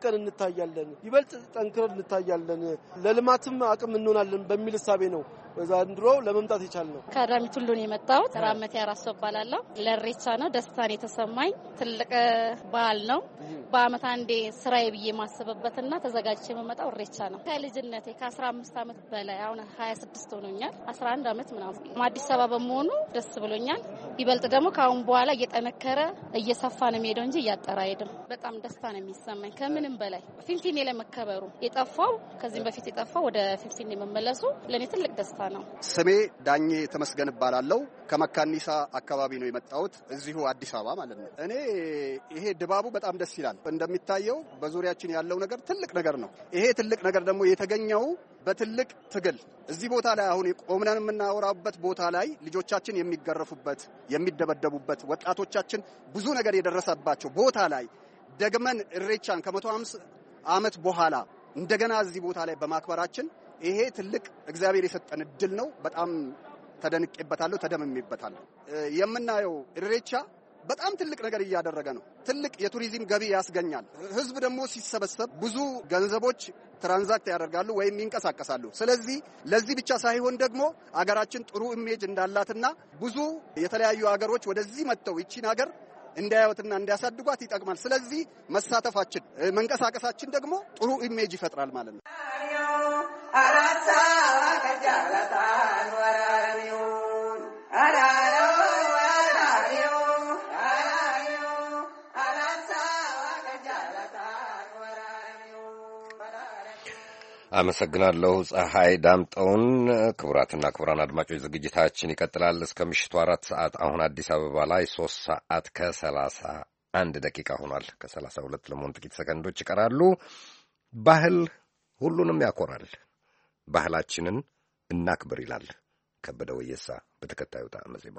ፈንጥቀን እንታያለን፣ ይበልጥ ጠንክረን እንታያለን፣ ለልማትም አቅም እንሆናለን በሚል እሳቤ ነው ዘንድሮ ለመምጣት የቻልነው። ከአዳሚ ቱሉ ነው የመጣሁት። ራመቴ አራሶ እባላለሁ። ለኢሬቻ ነው ደስታን የተሰማኝ ትልቅ በዓል ነው። በአመት አንዴ ስራዬ ብዬ ማስበበትና ተዘጋጅቼ የምመጣው ኢሬቻ ነው። ከልጅነቴ ከአስራ አምስት አመት በላይ አሁን ሀያ ስድስት ሆኖኛል። አስራ አንድ አመት ምናምን አዲስ አበባ በመሆኑ ደስ ብሎኛል። ይበልጥ ደግሞ ከአሁን በኋላ እየጠነከረ እየሰፋ ነው የሚሄደው እንጂ እያጠራ አይሄድም። በጣም ደስታ ነው የሚሰማኝ ከምንም በላይ ፊንፊኔ ላይ መከበሩ የጠፋው ከዚህም በፊት የጠፋው ወደ ፊንፊኔ መመለሱ ለእኔ ትልቅ ደስታ ነው። ስሜ ዳኜ ተመስገን እባላለሁ። ከመካኒሳ አካባቢ ነው የመጣሁት፣ እዚሁ አዲስ አበባ ማለት ነው። እኔ ይሄ ድባቡ በጣም ደስ ይላል። እንደሚታየው በዙሪያችን ያለው ነገር ትልቅ ነገር ነው። ይሄ ትልቅ ነገር ደግሞ የተገኘው በትልቅ ትግል እዚህ ቦታ ላይ አሁን ቆምነን የምናወራበት ቦታ ላይ ልጆቻችን የሚገረፉበት፣ የሚደበደቡበት፣ ወጣቶቻችን ብዙ ነገር የደረሰባቸው ቦታ ላይ ደግመን ኢሬቻን ከመቶ ሃምሳ ዓመት በኋላ እንደገና እዚህ ቦታ ላይ በማክበራችን ይሄ ትልቅ እግዚአብሔር የሰጠን እድል ነው። በጣም ተደንቄበታለሁ፣ ተደምሜበታለሁ። የምናየው ኢሬቻ በጣም ትልቅ ነገር እያደረገ ነው። ትልቅ የቱሪዝም ገቢ ያስገኛል። ህዝብ ደግሞ ሲሰበሰብ ብዙ ገንዘቦች ትራንዛክት ያደርጋሉ ወይም ይንቀሳቀሳሉ። ስለዚህ ለዚህ ብቻ ሳይሆን ደግሞ አገራችን ጥሩ ኢሜጅ እንዳላትና ብዙ የተለያዩ ሀገሮች ወደዚህ መጥተው ይቺን ሀገር እንዲያዩትና እንዲያሳድጓት ይጠቅማል። ስለዚህ መሳተፋችን መንቀሳቀሳችን ደግሞ ጥሩ ኢሜጅ ይፈጥራል ማለት ነው። አራታ ከጃለታን ወራሪውን አራሮ ወራሪው አራሪው አራታ ከጃለታን ወራሪው። አመሰግናለሁ ፀሐይ ዳምጠውን። ክቡራትና ክቡራን አድማጮች ዝግጅታችን ይቀጥላል እስከ ምሽቱ አራት ሰዓት። አሁን አዲስ አበባ ላይ ሶስት ሰዓት ከሰላሳ አንድ ደቂቃ ሆኗል። ከሰላሳ ሁለት ለመሆን ጥቂት ሰከንዶች ይቀራሉ። ባህል ሁሉንም ያኮራል። ባህላችንን እናክብር ይላል ከበደ ወየሳ በተከታዩ ጣዕመ ዜማ።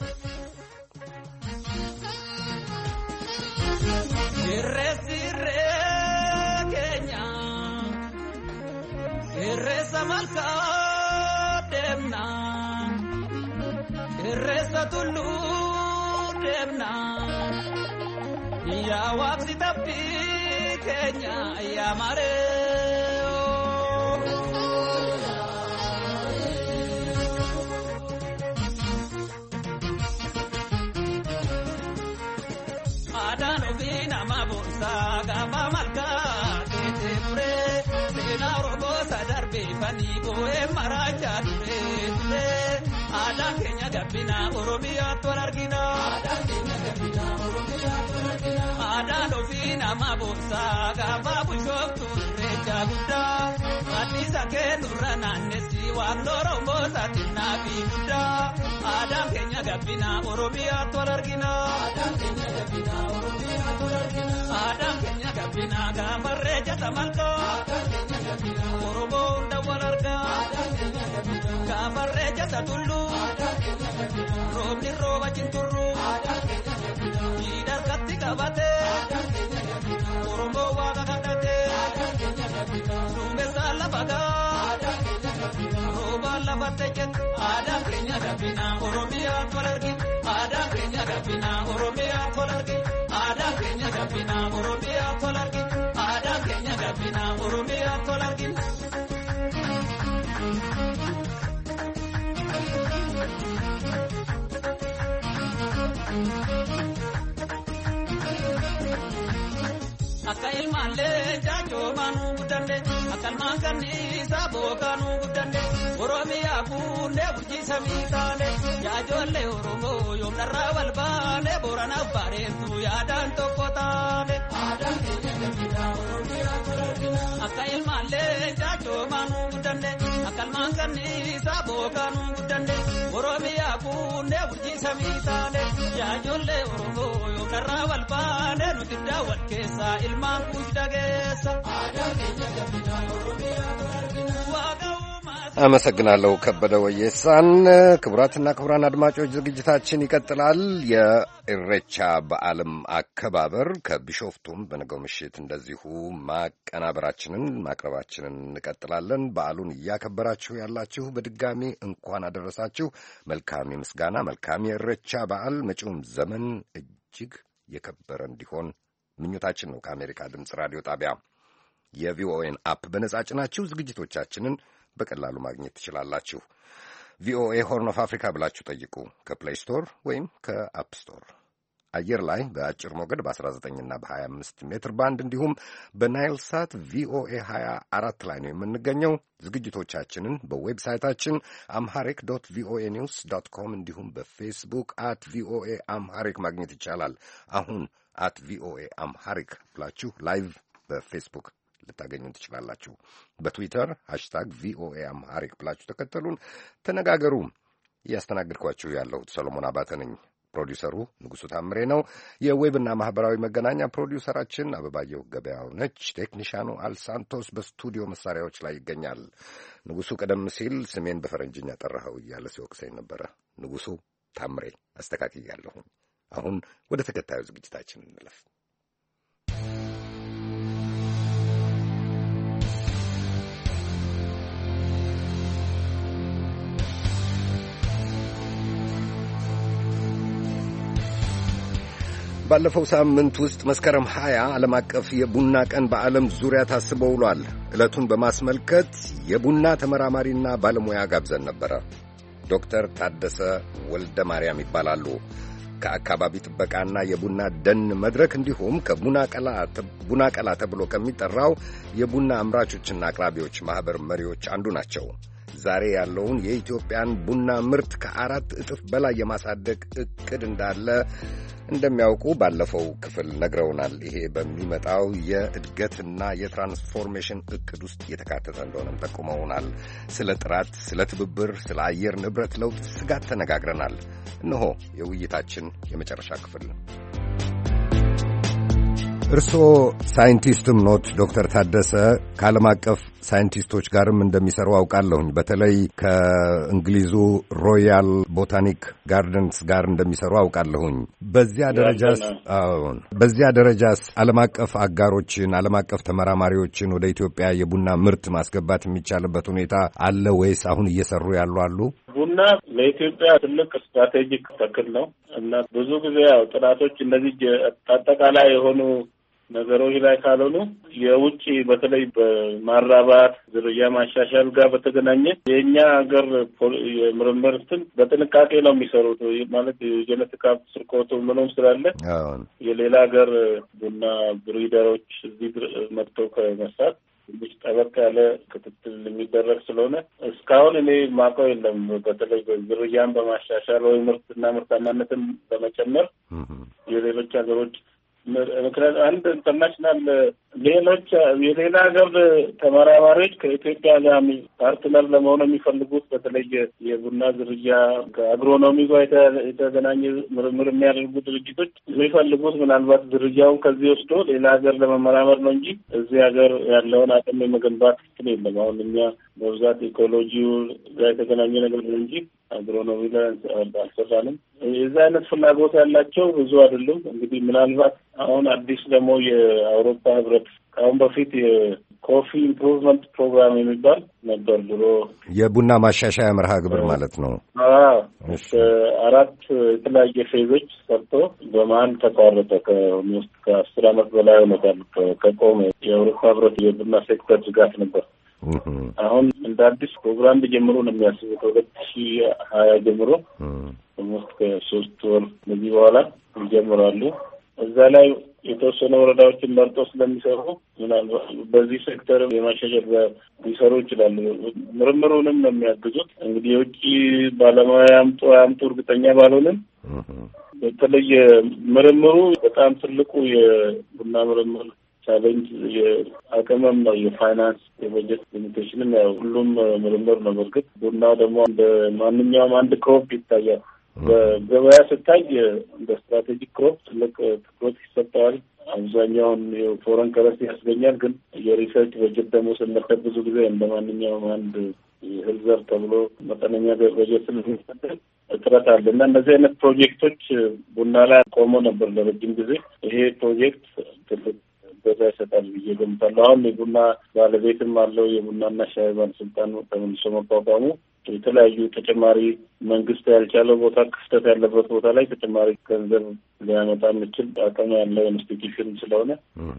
Irreessa malkaa deemna, irreessa tulluu deemna, yaa waaqsi tabbii keenya yaa maree. Aadaan ofii nama boonsaa gaafa malkaa keessa muree. Narogosa darbe fani boe maraja dure dure ada kenya gabina oromia tolargina ada kenya gabina oromia tolargina ada dofina mabosa gaba bushoktu reja gudda atisa ke nurana nesi wa loromo satina bi gudda ada kenya gabina oromia tolargina ada kenya gabina oromia tolargina ada kenya gabina gaba reja tamalko Oromo unda walarga, kamarre jasa tullu, robni roba cinturu, jidar katti kabate, Oromo waga kakate, sume sala baga, roba labate jet, ada kenya gabina, Oromia walargi, ada kenya gabina, Oromia walargi, ada kenya gabina, Oromia walargi, ada kenya gabina, Oromia walargi. Akka ilmaalee jaajoo maanuu guddande akka ilmaan kanniisaa bookaanuu guddande Oromiyaa kunnee bulchiisa miidhaale jaajollee Oromoo yoomnarraa wal baane Booranaaf Baareetu yaadaan tokko taane. Akka ilmaalee jaajoo maanuu guddande akka ilmaan kanniisaa bookaanuu guddande Oromiyaa kunnee bulchiisa miidhaale jaajollee Oromoo yoomnarraa wal baane nuti daawwan keessaa ilmaan kudageessa. አመሰግናለሁ ከበደ ወየሳን። ክቡራትና ክቡራን አድማጮች ዝግጅታችን ይቀጥላል። የኢሬቻ በዓልም አከባበር ከቢሾፍቱም በነገው ምሽት እንደዚሁ ማቀናበራችንን ማቅረባችንን እንቀጥላለን። በዓሉን እያከበራችሁ ያላችሁ በድጋሚ እንኳን አደረሳችሁ። መልካም የምስጋና መልካም የኢሬቻ በዓል መጪውም ዘመን እጅግ የከበረ እንዲሆን ምኞታችን ነው። ከአሜሪካ ድምፅ ራዲዮ ጣቢያ የቪኦኤን አፕ በነጻ ጭናችሁ ዝግጅቶቻችንን በቀላሉ ማግኘት ትችላላችሁ። ቪኦኤ ሆርን ኦፍ አፍሪካ ብላችሁ ጠይቁ ከፕሌይ ስቶር ወይም ከአፕ ስቶር። አየር ላይ በአጭር ሞገድ በ19 እና በ25 ሜትር ባንድ እንዲሁም በናይል ሳት ቪኦኤ ሀያ አራት ላይ ነው የምንገኘው። ዝግጅቶቻችንን በዌብሳይታችን አምሃሪክ ዶት ቪኦኤ ኒውስ ዶት ኮም እንዲሁም በፌስቡክ አት ቪኦኤ አምሃሪክ ማግኘት ይቻላል። አሁን አት ቪኦኤ አምሃሪክ ብላችሁ ላይቭ በፌስቡክ ልታገኙን ትችላላችሁ። በትዊተር ሃሽታግ ቪኦኤ አምሃሪክ ብላችሁ ተከተሉን፣ ተነጋገሩ። እያስተናግድኳችሁ ያለሁት ሰሎሞን አባተ ነኝ። ፕሮዲውሰሩ ንጉሡ ታምሬ ነው። የዌብና ማኅበራዊ መገናኛ ፕሮዲውሰራችን አበባየሁ ገበያው ነች። ቴክኒሻኑ አልሳንቶስ በስቱዲዮ መሳሪያዎች ላይ ይገኛል። ንጉሡ ቀደም ሲል ስሜን በፈረንጅኛ ጠራኸው እያለ ሲወቅሰኝ ነበረ። ንጉሡ ታምሬ አስተካክያለሁኝ። አሁን ወደ ተከታዩ ዝግጅታችን እንለፍ። ባለፈው ሳምንት ውስጥ መስከረም ሀያ ዓለም አቀፍ የቡና ቀን በዓለም ዙሪያ ታስቦ ውሏል። ዕለቱን በማስመልከት የቡና ተመራማሪና ባለሙያ ጋብዘን ነበረ። ዶክተር ታደሰ ወልደ ማርያም ይባላሉ። ከአካባቢ ጥበቃና የቡና ደን መድረክ እንዲሁም ከቡና ቀላ ተብሎ ከሚጠራው የቡና አምራቾችና አቅራቢዎች ማኅበር መሪዎች አንዱ ናቸው። ዛሬ ያለውን የኢትዮጵያን ቡና ምርት ከአራት እጥፍ በላይ የማሳደግ ዕቅድ እንዳለ እንደሚያውቁ ባለፈው ክፍል ነግረውናል። ይሄ በሚመጣው የእድገትና የትራንስፎርሜሽን ዕቅድ ውስጥ የተካተተ እንደሆነም ጠቁመውናል። ስለ ጥራት፣ ስለ ትብብር፣ ስለ አየር ንብረት ለውጥ ስጋት ተነጋግረናል። እነሆ የውይይታችን የመጨረሻ ክፍል ነው። እርስዎ ሳይንቲስትም ኖት ዶክተር ታደሰ። ከዓለም አቀፍ ሳይንቲስቶች ጋርም እንደሚሰሩ አውቃለሁኝ። በተለይ ከእንግሊዙ ሮያል ቦታኒክ ጋርደንስ ጋር እንደሚሰሩ አውቃለሁኝ። በዚያ ደረጃስ አዎን፣ በዚያ ደረጃስ ዓለም አቀፍ አጋሮችን፣ ዓለም አቀፍ ተመራማሪዎችን ወደ ኢትዮጵያ የቡና ምርት ማስገባት የሚቻልበት ሁኔታ አለ ወይስ አሁን እየሰሩ ያሉ አሉ? ቡና ለኢትዮጵያ ትልቅ ስትራቴጂክ ተክል ነው እና ብዙ ጊዜ ያው ጥናቶች እነዚህ አጠቃላይ የሆኑ ነገሮች ላይ ካልሆኑ የውጭ በተለይ በማራባት ዝርያ ማሻሻል ጋር በተገናኘ የእኛ ሀገር የምርምር እንትን በጥንቃቄ ነው የሚሰሩት። ማለት የጄኔቲክ ስርቆቱ ምንም ስላለ የሌላ ሀገር ቡና ብሪደሮች እዚህ መጥተው ከመስራት ትንሽ ጠበቅ ያለ ክትትል የሚደረግ ስለሆነ እስካሁን እኔ ማውቀው የለም። በተለይ ዝርያን በማሻሻል ወይ ምርትና ምርታማነትን በመጨመር የሌሎች ሀገሮች ምክንያት አንድ ኢንተርናሽናል ሌሎች የሌላ ሀገር ተመራማሪዎች ከኢትዮጵያ ጋር ፓርትነር ለመሆን የሚፈልጉት በተለይ የቡና ዝርያ ከአግሮኖሚ ጋር የተገናኘ ምርምር የሚያደርጉ ድርጅቶች የሚፈልጉት ምናልባት ዝርያውን ከዚህ ወስዶ ሌላ ሀገር ለመመራመር ነው እንጂ እዚህ ሀገር ያለውን አቅም የመገንባት እንትን የለም። አሁን እኛ በብዛት ኢኮሎጂው ጋር የተገናኘ ነገር ነው እንጂ አግሮኖሚ ላይ አልሰራንም። የዚህ አይነት ፍላጎት ያላቸው ብዙ አይደሉም። እንግዲህ ምናልባት አሁን አዲስ ደግሞ የአውሮፓ ህብረት ከአሁን በፊት የኮፊ ኢምፕሩቭመንት ፕሮግራም የሚባል ነበር ድሮ፣ የቡና ማሻሻያ መርሃ ግብር ማለት ነው። አራት የተለያየ ፌዞች ሰርቶ በመሀል ተቋረጠ። ከውስጥ ከአስር አመት በላይ ሆኖታል ከቆመ። የአውሮፓ ህብረት የቡና ሴክተር ድጋፍ ነበር። አሁን እንደ አዲስ ፕሮግራም ጀምሮ ነው የሚያስቡት ሁለት ሺህ ሀያ ጀምሮ ኦልሞስት ከሶስት ወር በዚህ በኋላ ይጀምራሉ። እዛ ላይ የተወሰኑ ወረዳዎችን መርጦ ስለሚሰሩ ምናልባት በዚህ ሴክተር የማሻሻል ሊሰሩ ይችላሉ። ምርምሩንም ነው የሚያግዙት። እንግዲህ የውጭ ባለሙያ ያምጡ ያምጡ እርግጠኛ ባልሆንም በተለይ ምርምሩ በጣም ትልቁ የቡና ምርምር ቻሌንጅ የአቅምም ነው፣ የፋይናንስ የበጀት ሊሚቴሽንም ያው ሁሉም ምርምር ነው። በእርግጥ ቡና ደግሞ እንደ ማንኛውም አንድ ክሮፕ ይታያል። በገበያ ስታይ እንደ ስትራቴጂክ ክሮፕ ትልቅ ትኩረት ይሰጠዋል። አብዛኛውን የፎረን ከረንሲ ያስገኛል። ግን የሪሰርች በጀት ደግሞ ስንመለከት ብዙ ጊዜ እንደ ማንኛውም አንድ እህል ዘር ተብሎ መጠነኛ በጀት ስለሚሰጠን እጥረት አለ እና እነዚህ አይነት ፕሮጀክቶች ቡና ላይ ቆሞ ነበር ለረጅም ጊዜ። ይሄ ፕሮጀክት ትልቅ ገዛ ይሰጣል ብዬ ገምታለሁ። አሁን የቡና ባለቤትም አለው የቡናና ሻይ ባለስልጣን ተመልሶ መቋቋሙ የተለያዩ ተጨማሪ መንግስት ያልቻለው ቦታ ክፍተት ያለበት ቦታ ላይ ተጨማሪ ገንዘብ ሊያመጣ የሚችል አቅም ያለው ኢንስቲትዩሽን ስለሆነ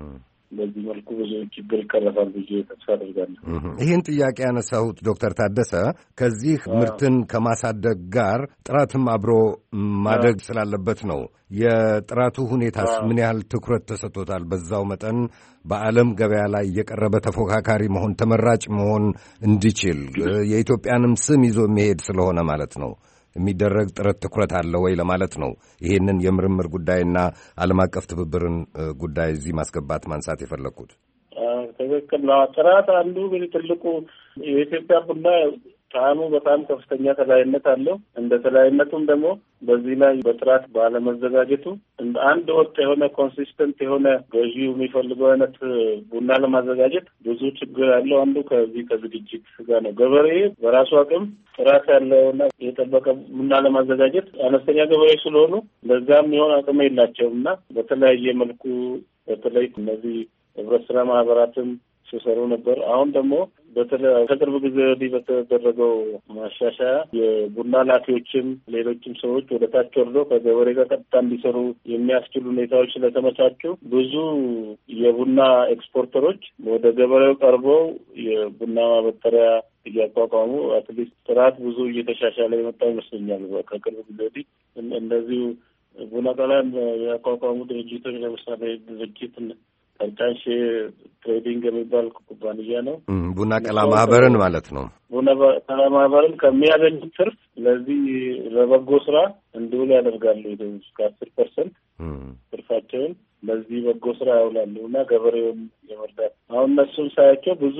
በዚህ መልኩ ብዙ ችግር ይቀረፋል ብዬ ተስፋ አደርጋለሁ። ይህን ጥያቄ ያነሳሁት ዶክተር ታደሰ ከዚህ ምርትን ከማሳደግ ጋር ጥራትም አብሮ ማደግ ስላለበት ነው። የጥራቱ ሁኔታስ ምን ያህል ትኩረት ተሰጥቶታል? በዛው መጠን በዓለም ገበያ ላይ የቀረበ ተፎካካሪ መሆን ተመራጭ መሆን እንዲችል የኢትዮጵያንም ስም ይዞ የሚሄድ ስለሆነ ማለት ነው የሚደረግ ጥረት ትኩረት አለ ወይ ለማለት ነው። ይሄንን የምርምር ጉዳይና ዓለም አቀፍ ትብብርን ጉዳይ እዚህ ማስገባት ማንሳት የፈለኩት ትክክል ነው። ጥራት አንዱ ግን ትልቁ የኢትዮጵያ ቡና ጣዕሙ በጣም ከፍተኛ ተለያይነት አለው። እንደ ተለያይነቱም ደግሞ በዚህ ላይ በጥራት ባለመዘጋጀቱ አንድ ወጥ የሆነ ኮንሲስተንት የሆነ ገዢው የሚፈልገው አይነት ቡና ለማዘጋጀት ብዙ ችግር ያለው አንዱ ከዚህ ከዝግጅት ጋር ነው። ገበሬ በራሱ አቅም ጥራት ያለውና የጠበቀ ቡና ለማዘጋጀት አነስተኛ ገበሬ ስለሆኑ ለዛም የሆነ አቅም የላቸውም እና በተለያየ መልኩ በተለይ እነዚህ ህብረት ስራ ማህበራትም ሲሰሩ ነበር። አሁን ደግሞ በተለይ ከቅርብ ጊዜ ወዲህ በተደረገው ማሻሻያ የቡና ላኪዎችም ሌሎችም ሰዎች ወደ ታች ወርደው ከገበሬ ጋር ቀጥታ እንዲሰሩ የሚያስችሉ ሁኔታዎች ስለተመቻቹ ብዙ የቡና ኤክስፖርተሮች ወደ ገበሬው ቀርበው የቡና ማበጠሪያ እያቋቋሙ አትሊስት ጥራት ብዙ እየተሻሻለ የመጣ ይመስለኛል። ከቅርብ ጊዜ ወዲህ እንደዚሁ ቡና ቀላን ያቋቋሙ ድርጅቶች ለምሳሌ ድርጅት ቀርጫንሽ ትሬዲንግ የሚባል ኩባንያ ነው። ቡና ቀላ ማህበርን ማለት ነው። ቡና ቀላ ማህበርን ከሚያገኙት ትርፍ ለዚህ ለበጎ ስራ እንዲውል ያደርጋሉ። እስከ አስር ፐርሰንት ትርፋቸውን ለዚህ በጎ ስራ ያውላሉ እና ገበሬውን የመርዳት አሁን እነሱን ሳያቸው ብዙ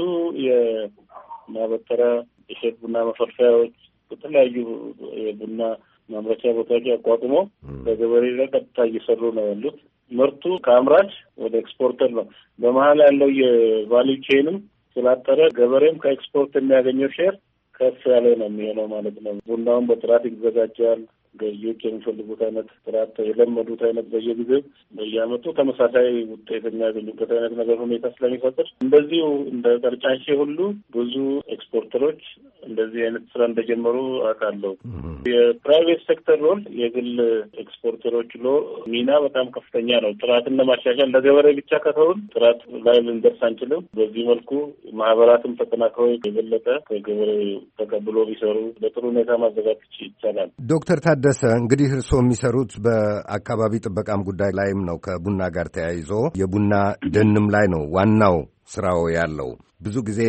የማበጠሪያ የሸት ቡና መፈልፈያዎች የተለያዩ የቡና ማምረቻ ቦታዎች አቋቁመው በገበሬ ላይ ቀጥታ እየሰሩ ነው ያሉት። ምርቱ ከአምራች ወደ ኤክስፖርተር ነው። በመሀል ያለው የቫልዩ ቼንም ስላጠረ ገበሬም ከኤክስፖርት የሚያገኘው ሼር ከፍ ያለ ነው የሚሆነው ማለት ነው። ቡናውን በጥራት ይዘጋጃል። ገዢዎች የሚፈልጉት አይነት ጥራት የለመዱት አይነት በየጊዜው በየዓመቱ ተመሳሳይ ውጤት የሚያገኙበት አይነት ነገር ሁኔታ ስለሚፈጥር እንደዚሁ እንደ ቀርጫንሼ ሁሉ ብዙ ኤክስፖርተሮች እንደዚህ አይነት ስራ እንደጀመሩ አውቃለሁ። የፕራይቬት ሴክተር ሮል የግል ኤክስፖርተሮች ሎ ሚና በጣም ከፍተኛ ነው። ጥራትን ለማሻሻል ለገበሬ ብቻ ከተውን ጥራት ላይ ልንደርስ አንችልም። በዚህ መልኩ ማህበራትም ተጠናክረው የበለጠ ከገበሬ ተቀብሎ ቢሰሩ በጥሩ ሁኔታ ማዘጋጀት ይቻላል። ዶክተር ታደሰ እንግዲህ እርስዎ የሚሰሩት በአካባቢ ጥበቃም ጉዳይ ላይም ነው። ከቡና ጋር ተያይዞ የቡና ደንም ላይ ነው ዋናው ስራው ያለው። ብዙ ጊዜ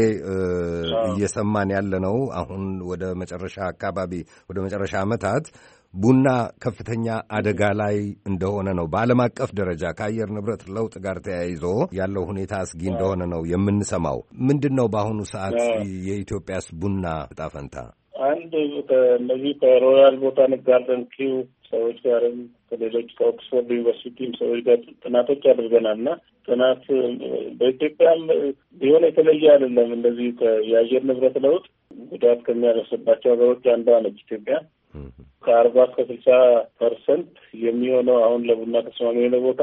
እየሰማን ያለ ነው። አሁን ወደ መጨረሻ አካባቢ ወደ መጨረሻ ዓመታት ቡና ከፍተኛ አደጋ ላይ እንደሆነ ነው። በዓለም አቀፍ ደረጃ ከአየር ንብረት ለውጥ ጋር ተያይዞ ያለው ሁኔታ አስጊ እንደሆነ ነው የምንሰማው። ምንድን ነው በአሁኑ ሰዓት የኢትዮጵያስ ቡና ዕጣ ፈንታ? አንድ ከእነዚህ ከሮያል ቦታኒክ ጋርደን ኪው ሰዎች ጋርም ከሌሎች ከኦክስፎርድ ዩኒቨርሲቲም ሰዎች ጋር ጥናቶች አድርገናል እና ጥናት በኢትዮጵያም ቢሆን የተለየ አይደለም። እንደዚህ የአየር ንብረት ለውጥ ጉዳት ከሚያደርስባቸው ሀገሮች አንዷ ነች ኢትዮጵያ። ከአርባ እስከ ስልሳ ፐርሰንት የሚሆነው አሁን ለቡና ተስማሚ የሆነ ቦታ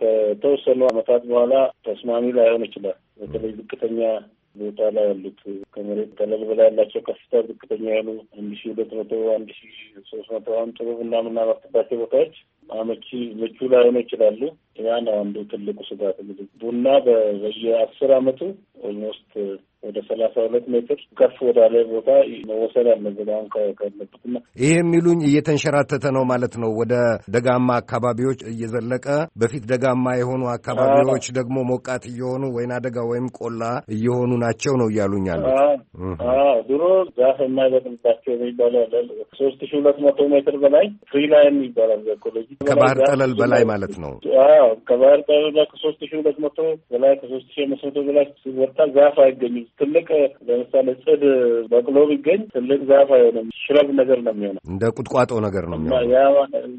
ከተወሰኑ ዓመታት በኋላ ተስማሚ ላይሆን ይችላል። በተለይ ዝቅተኛ ቦታ ላይ ያሉት ከመሬት ጠለል በላይ ያላቸው ከፍታ ዝቅተኛ ያሉ አንድ ሺ ሁለት መቶ አንድ ሺ ሶስት መቶ አሁን ጥሩ ቡና የምናመርትባቸው ቦታዎች አመቺ ምቹ ላይሆኑ ይችላሉ። ያ ነው አንዱ ትልቁ ስጋት። እንግዲህ ቡና በየአስር አመቱ ኦልሞስት ወደ ሰላሳ ሁለት ሜትር ከፍ ወዳለ ቦታ መወሰድ አለበት። አሁን ከለበትና ይሄ የሚሉኝ እየተንሸራተተ ነው ማለት ነው ወደ ደጋማ አካባቢዎች እየዘለቀ በፊት ደጋማ የሆኑ አካባቢዎች ደግሞ ሞቃት እየሆኑ ወይና ደጋ ወይም ቆላ እየሆኑ ናቸው ነው እያሉኝ አሉት። አዎ ድሮ ዛፍ የማይበቅልባቸው የሚባለው አለ ሶስት ሺህ ሁለት መቶ ሜትር በላይ ፍሪ ላይን ይባላል በኢኮሎጂ ከባህር ጠለል በላይ ማለት ነው። አዎ ከባህር ጠለል ከሶስት ሺህ ሁለት መቶ በላይ ከሶስት ሺህ አምስት መቶ በላይ ሲወጣ ዛፍ አይገኝም። ትልቅ ለምሳሌ ጽድ በቅሎ ቢገኝ ትልቅ ዛፍ አይሆንም፣ ሽረብ ነገር ነው የሚሆነው፣ እንደ ቁጥቋጦ ነገር ነው የሚሆነው። ያ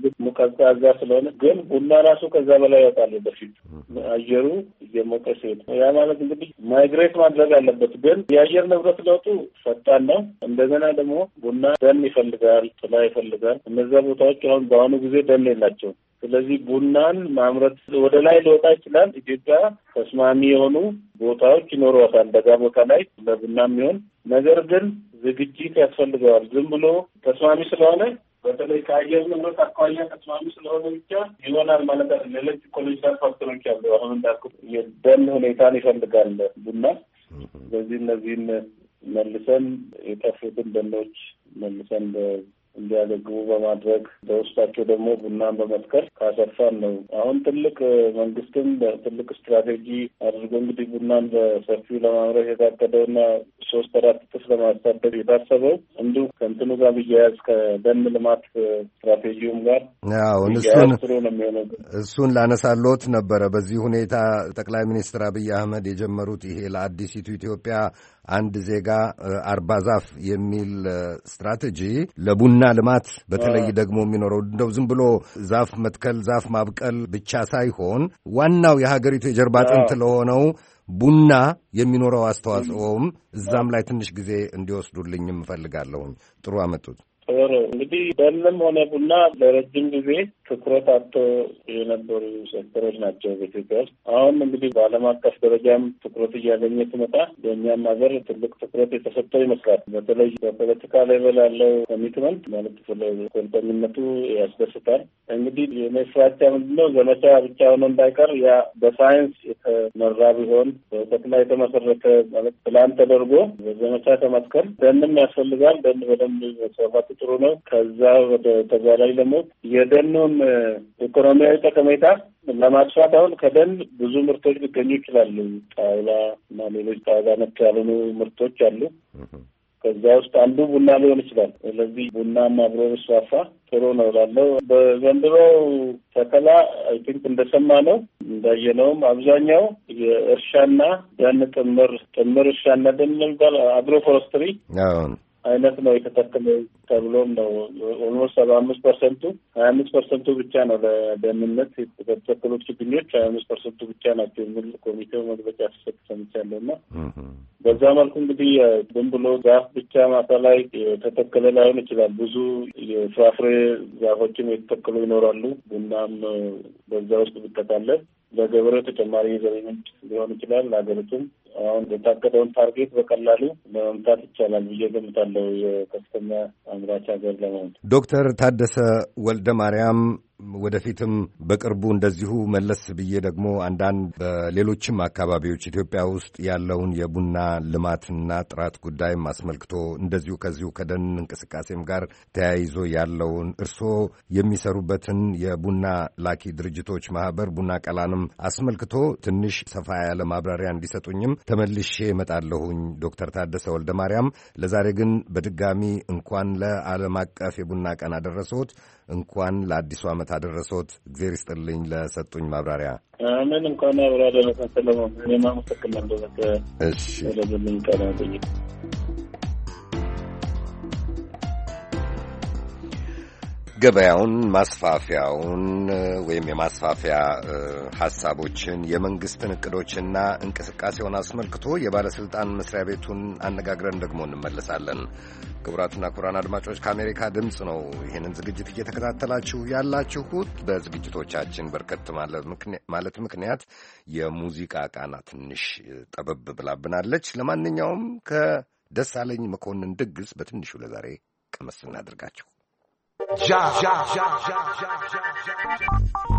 ሙቀዝቃዛ ስለሆነ ግን ቡና ራሱ ከዛ በላይ ይወጣል በፊት አየሩ እየሞቀ ሲሄድ። ያ ማለት እንግዲህ ማይግሬት ማድረግ አለበት። ግን የአየር ንብረት ለውጡ ፈጣን ነው። እንደገና ደግሞ ቡና ደን ይፈልጋል፣ ጥላ ይፈልጋል። እነዛ ቦታዎች አሁን በአሁኑ ጊዜ ደን የላቸውም። ስለዚህ ቡናን ማምረት ወደ ላይ ሊወጣ ይችላል። ኢትዮጵያ ተስማሚ የሆኑ ቦታዎች ይኖሯታል ደጋ ቦታ ላይ ለቡና የሚሆን ነገር ግን ዝግጅት ያስፈልገዋል። ዝም ብሎ ተስማሚ ስለሆነ በተለይ ከአየር ንብረት አኳያ ተስማሚ ስለሆነ ብቻ ይሆናል ማለት አይደለም። ሌሎች ኢኮሎጂካል ፋክተሮች አሉ። አሁን እንዳልኩት የደን ሁኔታን ይፈልጋል ቡና። ስለዚህ እነዚህን መልሰን የጠፉትን ደኖች መልሰን እንዲያገግሙ በማድረግ በውስጣቸው ደግሞ ቡናን በመትከል ካሰፋን ነው። አሁን ትልቅ መንግስትም በትልቅ ስትራቴጂ አድርጎ እንግዲህ ቡናን በሰፊው ለማምረት የታቀደውና ሶስት አራት እጥፍ ለማሳደግ የታሰበው እንዲሁ ከእንትኑ ጋር ብያያዝ ከደን ልማት ስትራቴጂውም ጋር አሁን እሱን እሱን ላነሳሎት ነበረ። በዚህ ሁኔታ ጠቅላይ ሚኒስትር አብይ አህመድ የጀመሩት ይሄ ለአዲሲቱ ኢትዮጵያ አንድ ዜጋ አርባ ዛፍ የሚል ስትራቴጂ ለቡና ልማት በተለይ ደግሞ የሚኖረው እንደው ዝም ብሎ ዛፍ መትከል ዛፍ ማብቀል ብቻ ሳይሆን ዋናው የሀገሪቱ የጀርባ አጥንት ለሆነው ቡና የሚኖረው አስተዋጽኦም እዛም ላይ ትንሽ ጊዜ እንዲወስዱልኝም እፈልጋለሁኝ። ጥሩ አመጡት። ጥሩ እንግዲህ ደንም ሆነ ቡና ለረጅም ጊዜ ትኩረት አጥቶ የነበሩ ሴክተሮች ናቸው በኢትዮጵያ ውስጥ። አሁን እንግዲህ በዓለም አቀፍ ደረጃም ትኩረት እያገኘ ሲመጣ በእኛም ሀገር ትልቅ ትኩረት የተሰጠው ይመስላል። በተለይ በፖለቲካ ሌቨል ያለው ኮሚትመንት ማለት ቁርጠኝነቱ ያስደስታል። እንግዲህ የኔ ፍራቻ ምንድነው ዘመቻ ብቻ ሆኖ እንዳይቀር ያ በሳይንስ የተመራ ቢሆን በእውቀት ላይ የተመሰረተ ማለት ፕላን ተደርጎ በዘመቻ ተመትከል ደንም ያስፈልጋል። ደን በደንብ መስፋፋቱ ጥሩ ነው። ከዛ ወደ ተጓዳኝ ደግሞ የደኑን ኢኮኖሚያዊ ጠቀሜታ ለማስፋት አሁን ከደን ብዙ ምርቶች ሊገኙ ይችላሉ። ጣውላ እና ሌሎች ጣውላ ነክ ያልሆኑ ምርቶች አሉ። ከዛ ውስጥ አንዱ ቡና ሊሆን ይችላል። ስለዚህ ቡናም አብሮ መስፋፋ ጥሩ ነው እላለሁ። በዘንድሮው ተከላ አይ ቲንክ እንደሰማ ነው እንዳየነውም አብዛኛው የእርሻና ደን ጥምር ጥምር እርሻና ደን የሚባል አግሮ ፎረስትሪ አሁን አይነት ነው የተተከለው ተብሎም ነው። ኦልሞስት ሰባ አምስት ፐርሰንቱ ሀያ አምስት ፐርሰንቱ ብቻ ነው ለደህንነት የተተከሉት ችግኞች ሀያ አምስት ፐርሰንቱ ብቻ ናቸው የሚል ኮሚቴው መግለጫ ሲሰጥ ሰምቻለሁና በዛ መልኩ እንግዲህ ዝም ብሎ ዛፍ ብቻ ማሳ ላይ የተተከለ ላይሆን ይችላል። ብዙ የፍራፍሬ ዛፎችም የተተከሉ ይኖራሉ። ቡናም በዛ ውስጥ ቢጠቃለል ለገበሬው ተጨማሪ የገቢ ምንጭ ሊሆን ይችላል። ለሀገሪቱም አሁን የታቀደውን ታርጌት በቀላሉ ለመምታት ይቻላል ብዬ ገምታለሁ። የከፍተኛ አምራች ሀገር ለመሆን ዶክተር ታደሰ ወልደ ማርያም ወደፊትም በቅርቡ እንደዚሁ መለስ ብዬ ደግሞ አንዳንድ በሌሎችም አካባቢዎች ኢትዮጵያ ውስጥ ያለውን የቡና ልማትና ጥራት ጉዳይም አስመልክቶ እንደዚሁ ከዚሁ ከደን እንቅስቃሴም ጋር ተያይዞ ያለውን እርስዎ የሚሰሩበትን የቡና ላኪ ድርጅቶች ማህበር ቡና ቀላንም አስመልክቶ ትንሽ ሰፋ ያለ ማብራሪያ እንዲሰጡኝም ተመልሼ እመጣለሁኝ። ዶክተር ታደሰ ወልደ ማርያም ለዛሬ ግን በድጋሚ እንኳን ለዓለም አቀፍ የቡና ቀን አደረሰዎት፣ እንኳን ለአዲሱ ዓመት አደረሰዎት። እግዚአብሔር ይስጥልኝ ለሰጡኝ ማብራሪያ። አሜን። እንኳን አብራ ደረሰን። ሰለሞን እኔም አመሰግናለሁ። እሺ ለዘልኝ ቀን አደኝ ገበያውን ማስፋፊያውን ወይም የማስፋፊያ ሐሳቦችን የመንግስትን እቅዶችና እንቅስቃሴውን አስመልክቶ የባለስልጣን መስሪያ ቤቱን አነጋግረን ደግሞ እንመለሳለን። ክቡራትና ክቡራን አድማጮች ከአሜሪካ ድምፅ ነው ይህንን ዝግጅት እየተከታተላችሁ ያላችሁት። በዝግጅቶቻችን በርከት ማለት ምክንያት የሙዚቃ ቃና ትንሽ ጠበብ ብላብናለች። ለማንኛውም ከደሳለኝ መኮንን ድግስ በትንሹ ለዛሬ ቀመስ እናድርጋችሁ። Ja, ja, ja, ja, ja, ja, ja.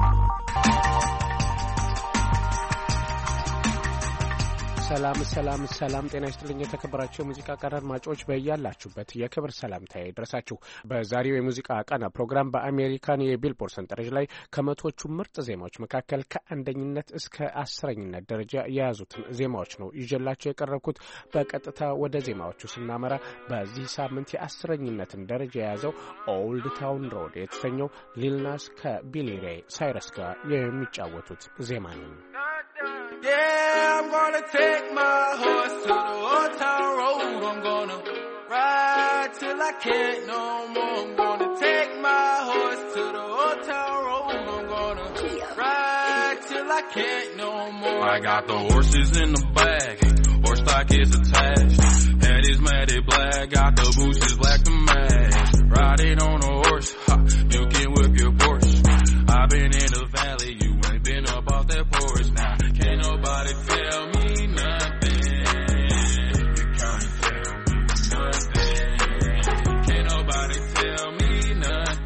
ሰላም ሰላም ሰላም፣ ጤና ይስጥልኝ የተከበራችሁ የሙዚቃ ቀን አድማጮች በያላችሁበት የክብር ሰላምታ ይድረሳችሁ። በዛሬው የሙዚቃ ቀን ፕሮግራም በአሜሪካን የቢልቦርድ ሰንጠረዥ ላይ ከመቶዎቹ ምርጥ ዜማዎች መካከል ከአንደኝነት እስከ አስረኝነት ደረጃ የያዙትን ዜማዎች ነው ይዤላችሁ የቀረብኩት። በቀጥታ ወደ ዜማዎቹ ስናመራ በዚህ ሳምንት የአስረኝነትን ደረጃ የያዘው ኦልድ ታውን ሮድ የተሰኘው ሊል ናስ ከቢሊ ሬይ ሳይረስ ጋር የሚጫወቱት ዜማ ነው። Yeah, I'm gonna take my horse to the old town road. I'm gonna ride till I can't no more. I'm gonna take my horse to the old town road. I'm gonna ride till I can't no more. I got the horses in the bag, horse stock is attached. Head is matted black, got the bushes black to match. Riding on a horse, ha, you can whip your Porsche. I've been in the valley, you ain't been up off that porch now. Can't nobody tell me nothing. You can't tell me nothing. Can't nobody tell me nothing.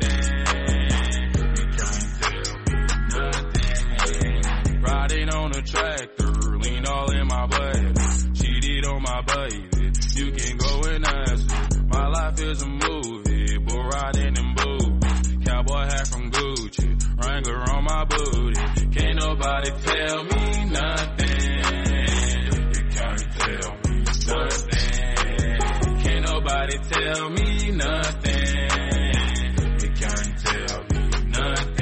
tractor, lean all in my blood. Cheated on my baby, you can go and ask her. My life is a movie, bull riding in boots. Cowboy hat from Gucci, Wrangler on my booty. Can't nobody tell me nothing. You can't tell me nothing. Can't nobody tell me nothing. You can't tell me nothing.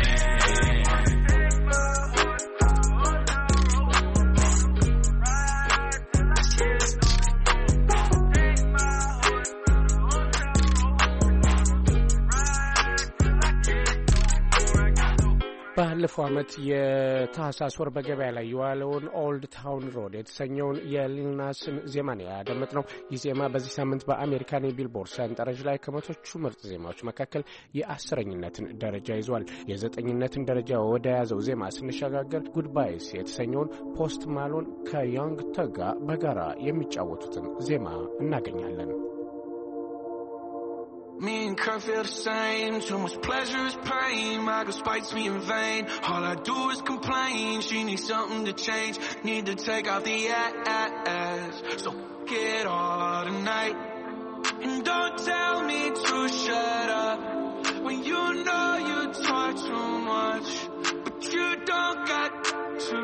ባለፈው ዓመት የታህሳስ ወር በገበያ ላይ የዋለውን ኦልድ ታውን ሮድ የተሰኘውን የሊል ናስን ዜማ ነው ያደመጥነው። ይህ ዜማ በዚህ ሳምንት በአሜሪካን የቢልቦርድ ሰንጠረዥ ላይ ከመቶቹ ምርጥ ዜማዎች መካከል የአስረኝነትን ደረጃ ይዟል። የዘጠኝነትን ደረጃ ወደ ያዘው ዜማ ስንሸጋገር ጉድባይስ የተሰኘውን ፖስት ማሎን ከያንግ ተጋ በጋራ የሚጫወቱትን ዜማ እናገኛለን። Me and Kurt feel the same. Too much pleasure is pain. My girl spites me in vain. All I do is complain. She needs something to change. Need to take off the ass. So get all tonight. And don't tell me to shut up when you know you talk too much, but you don't got to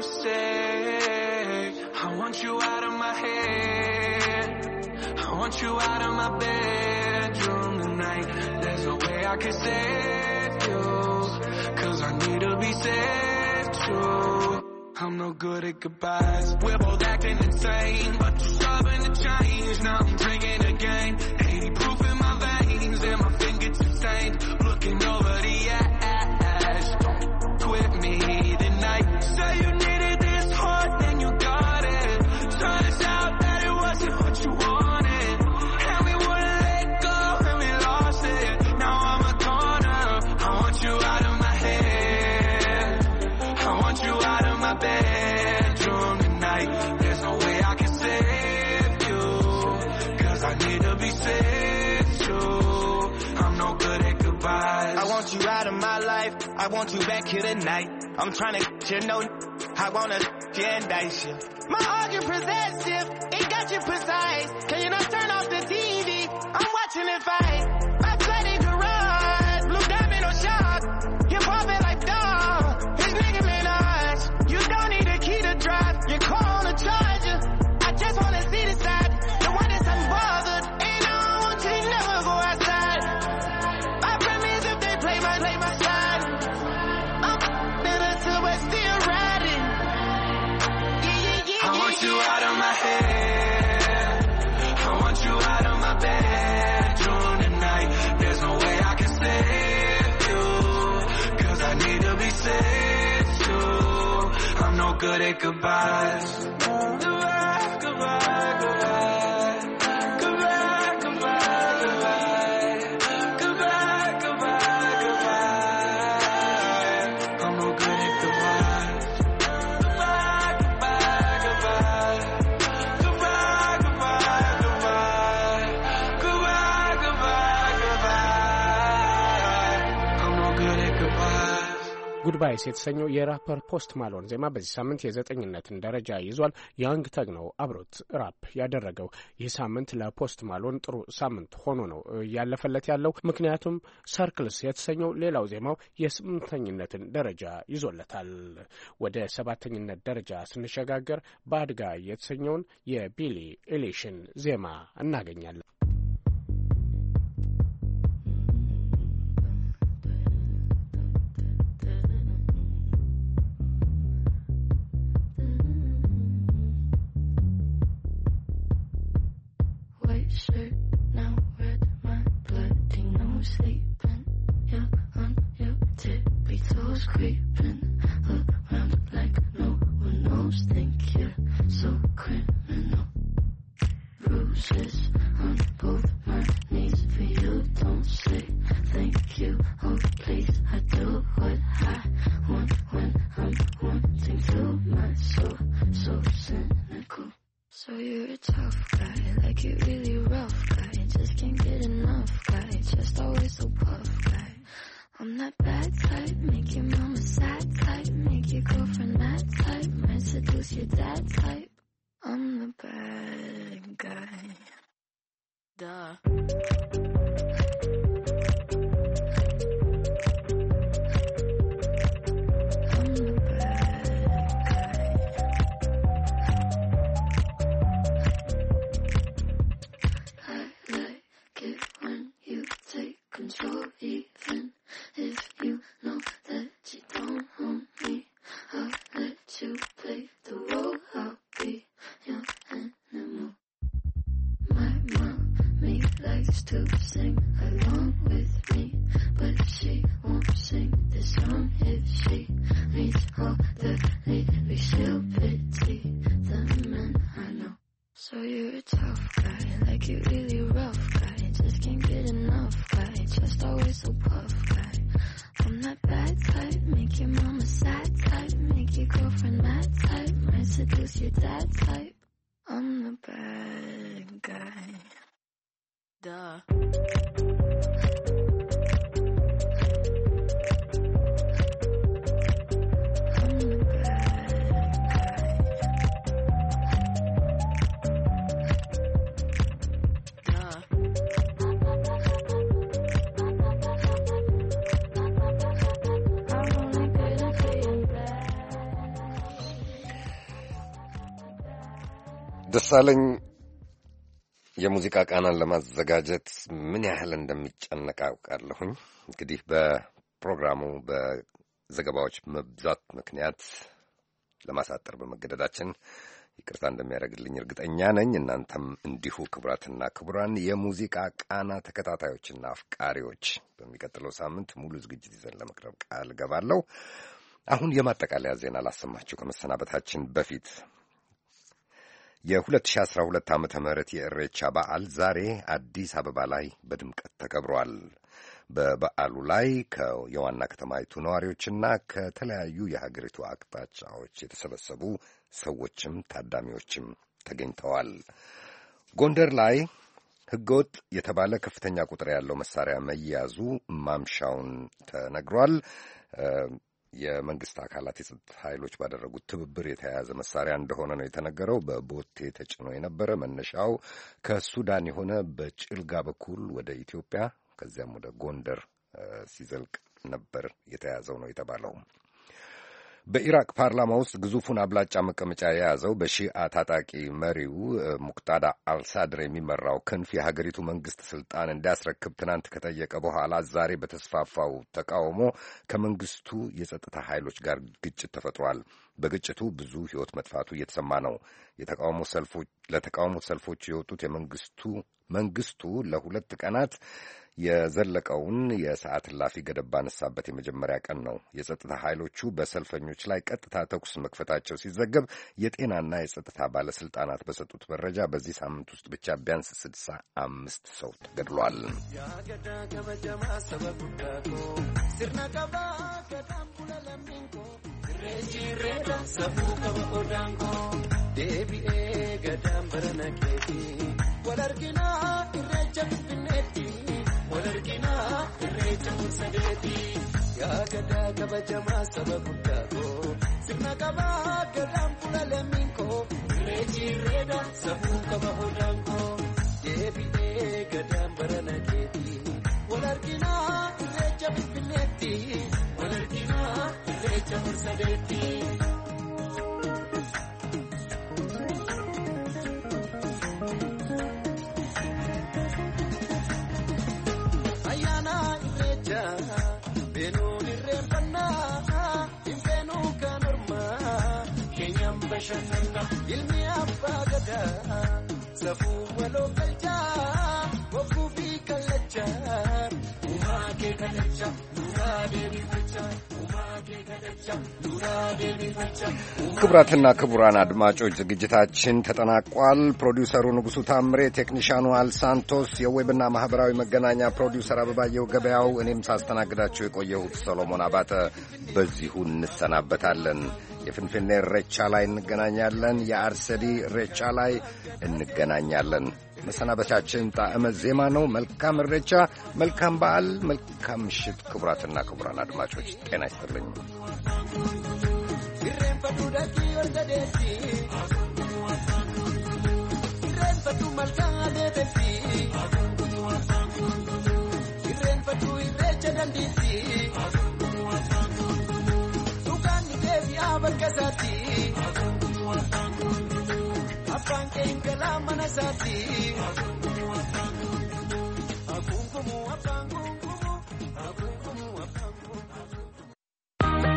say. I want you out of my head. I want you out of my bedroom tonight. There's no way I can save you, cause I need to be saved too. I'm no good at goodbyes. We're both acting insane, but you're stubborn to change. Now I'm drinking again. eighty proof in my veins and my fingertips stained. Looking over the ash. Don't quit me tonight. Say you needed this hard, then you got it. Turns out that it wasn't what you wanted. And we wouldn't let go and we lost it. Now I'm a corner. I want you out of my head. I want you out of my bedroom tonight. There's no way I can save you, cause I need to be saved too. I'm no good at goodbyes. I want you out of my life. I want you back here tonight. I'm trying to get you know. I wanna indict you. My heart is possessive. It got you precise. Can you not turn off the T V? I'm watching it fight. My sweaty garage. Blue diamond or shark. You're popping like dog. His nigga Minaj. You don't need a key to drive. Your car on a charger. I just wanna see the side. The one that's unbothered. Ain't no one to never go outside. I promise if they play my, play my side. I'm in a silver still riding. Yeah, yeah, yeah, I want yeah, you yeah. out of my head. I want you out of my bedroom tonight. There's no way I can save you, cause I need to be saved too. I'm no good at goodbyes. Goodbye, goodbye, goodbye. Goodbye, goodbye, goodbye. Goodbye, goodbye, goodbye. I'm no good at goodbyes. Goodbye, goodbye, goodbye. Goodbye, goodbye, goodbye. Goodbye, goodbye, goodbye. I'm no good at goodbyes. ጉድባይስ የተሰኘው የራፐር ፖስት ማሎን ዜማ በዚህ ሳምንት የዘጠኝነትን ደረጃ ይዟል። ያንግ ተግ ነው አብሮት ራፕ ያደረገው። ይህ ሳምንት ለፖስት ማሎን ጥሩ ሳምንት ሆኖ ነው ያለፈለት ያለው። ምክንያቱም ሰርክልስ የተሰኘው ሌላው ዜማው የስምንተኝነትን ደረጃ ይዞለታል። ወደ ሰባተኝነት ደረጃ ስንሸጋገር ባድጋ የተሰኘውን የቢሊ ኤሊሽን ዜማ እናገኛለን። White shirt, now red, my bloody nose sleeping. You're on your tippy toes, creeping around like no one knows. Think you're so criminal. Bruises on both my knees for you. Don't say thank you. Oh please, I do what I want when I'm wanting to. My soul so cynical. So you're a tough guy, like you're really rough guy. Just can't get enough guy, just always so puff guy. I'm that bad type, make your mama sad. seduce your dad type. I'm the bad guy. Duh. Control, even if you know that you don't own me. I'll let you play the role. I'll be your animal. My mommy likes to sing along with me, but she won't sing this song if she meets all the ladies. She'll pity the men I know. So you're a tough guy, like you really rough guy. Just can't get enough guy, just always so puff guy. I'm that bad type, make your mama sad type, make your girlfriend mad type, might seduce your dad type. I'm the bad guy. Duh. ደሳለኝ የሙዚቃ ቃናን ለማዘጋጀት ምን ያህል እንደሚጨነቅ አውቃለሁኝ። እንግዲህ በፕሮግራሙ በዘገባዎች መብዛት ምክንያት ለማሳጠር በመገደዳችን ይቅርታ እንደሚያደርግልኝ እርግጠኛ ነኝ። እናንተም እንዲሁ ክቡራትና ክቡራን የሙዚቃ ቃና ተከታታዮችና አፍቃሪዎች በሚቀጥለው ሳምንት ሙሉ ዝግጅት ይዘን ለመቅረብ ቃል ገባለሁ። አሁን የማጠቃለያ ዜና ላሰማችሁ ከመሰናበታችን በፊት የሁለት ሺህ አስራ ሁለት ዓመተ ምህረት የኢሬቻ በዓል ዛሬ አዲስ አበባ ላይ በድምቀት ተከብሯል። በበዓሉ ላይ የዋና ከተማይቱ ነዋሪዎችና ከተለያዩ የሀገሪቱ አቅጣጫዎች የተሰበሰቡ ሰዎችም ታዳሚዎችም ተገኝተዋል። ጎንደር ላይ ሕገወጥ የተባለ ከፍተኛ ቁጥር ያለው መሳሪያ መያዙ ማምሻውን ተነግሯል። የመንግስት አካላት የጸጥታ ኃይሎች ባደረጉት ትብብር የተያያዘ መሳሪያ እንደሆነ ነው የተነገረው። በቦቴ ተጭኖ የነበረ መነሻው ከሱዳን የሆነ በጭልጋ በኩል ወደ ኢትዮጵያ ከዚያም ወደ ጎንደር ሲዘልቅ ነበር የተያዘው ነው የተባለው። በኢራቅ ፓርላማ ውስጥ ግዙፉን አብላጫ መቀመጫ የያዘው በሺአ ታጣቂ መሪው ሙቅታዳ አልሳድር የሚመራው ክንፍ የሀገሪቱ መንግስት ስልጣን እንዲያስረክብ ትናንት ከጠየቀ በኋላ ዛሬ በተስፋፋው ተቃውሞ ከመንግስቱ የጸጥታ ኃይሎች ጋር ግጭት ተፈጥሯል። በግጭቱ ብዙ ሕይወት መጥፋቱ እየተሰማ ነው። የተቃውሞ ሰልፎች ለተቃውሞ ሰልፎች የወጡት የመንግስቱ መንግስቱ ለሁለት ቀናት የዘለቀውን የሰዓት እላፊ ገደብ ባነሳበት የመጀመሪያ ቀን ነው። የጸጥታ ኃይሎቹ በሰልፈኞች ላይ ቀጥታ ተኩስ መክፈታቸው ሲዘገብ የጤናና የጸጥታ ባለስልጣናት በሰጡት መረጃ በዚህ ሳምንት ውስጥ ብቻ ቢያንስ ስድሳ አምስት ሰው ተገድሏል። Walargina irreecha mulsadeeti yaa gadaa kabajamaa saba guddaatoo sirna qabaa gadaan fuula lammiinkoo irreechi irreedha sabuu qaba hodaankoo deebi'ee gadaan barana keeti walargina irreecha finfinneetti walargina irreecha mulsadeeti. Ilmi abbaa gadaa safuu waloo galchaa bokkuu fi kallachaa uumaa kee kadhachaa duraa deebifachaa uumaa kee kadhachaa duraa deebifachaa. ክቡራትና ክቡራን አድማጮች ዝግጅታችን ተጠናቋል። ፕሮዲውሰሩ ንጉሡ ታምሬ፣ ቴክኒሻኑ አልሳንቶስ፣ የዌብና ማህበራዊ መገናኛ ፕሮዲውሰር አበባየሁ ገበያው፣ እኔም ሳስተናግዳቸው የቆየሁት ሰሎሞን አባተ በዚሁ እንሰናበታለን። የፍንፍኔ ሬቻ ላይ እንገናኛለን። የአርሰዲ ሬቻ ላይ እንገናኛለን። መሰናበቻችን ጣዕመ ዜማ ነው። መልካም ሬቻ፣ መልካም በዓል፣ መልካም ምሽት። ክቡራትና ክቡራን አድማጮች ጤና ይስጥልኝ። dudaki orgadeti Irren fatu malkan adeteti Irren fatu irrecha danditi Tukan nikevi abarkazati Afan ke ingala manasati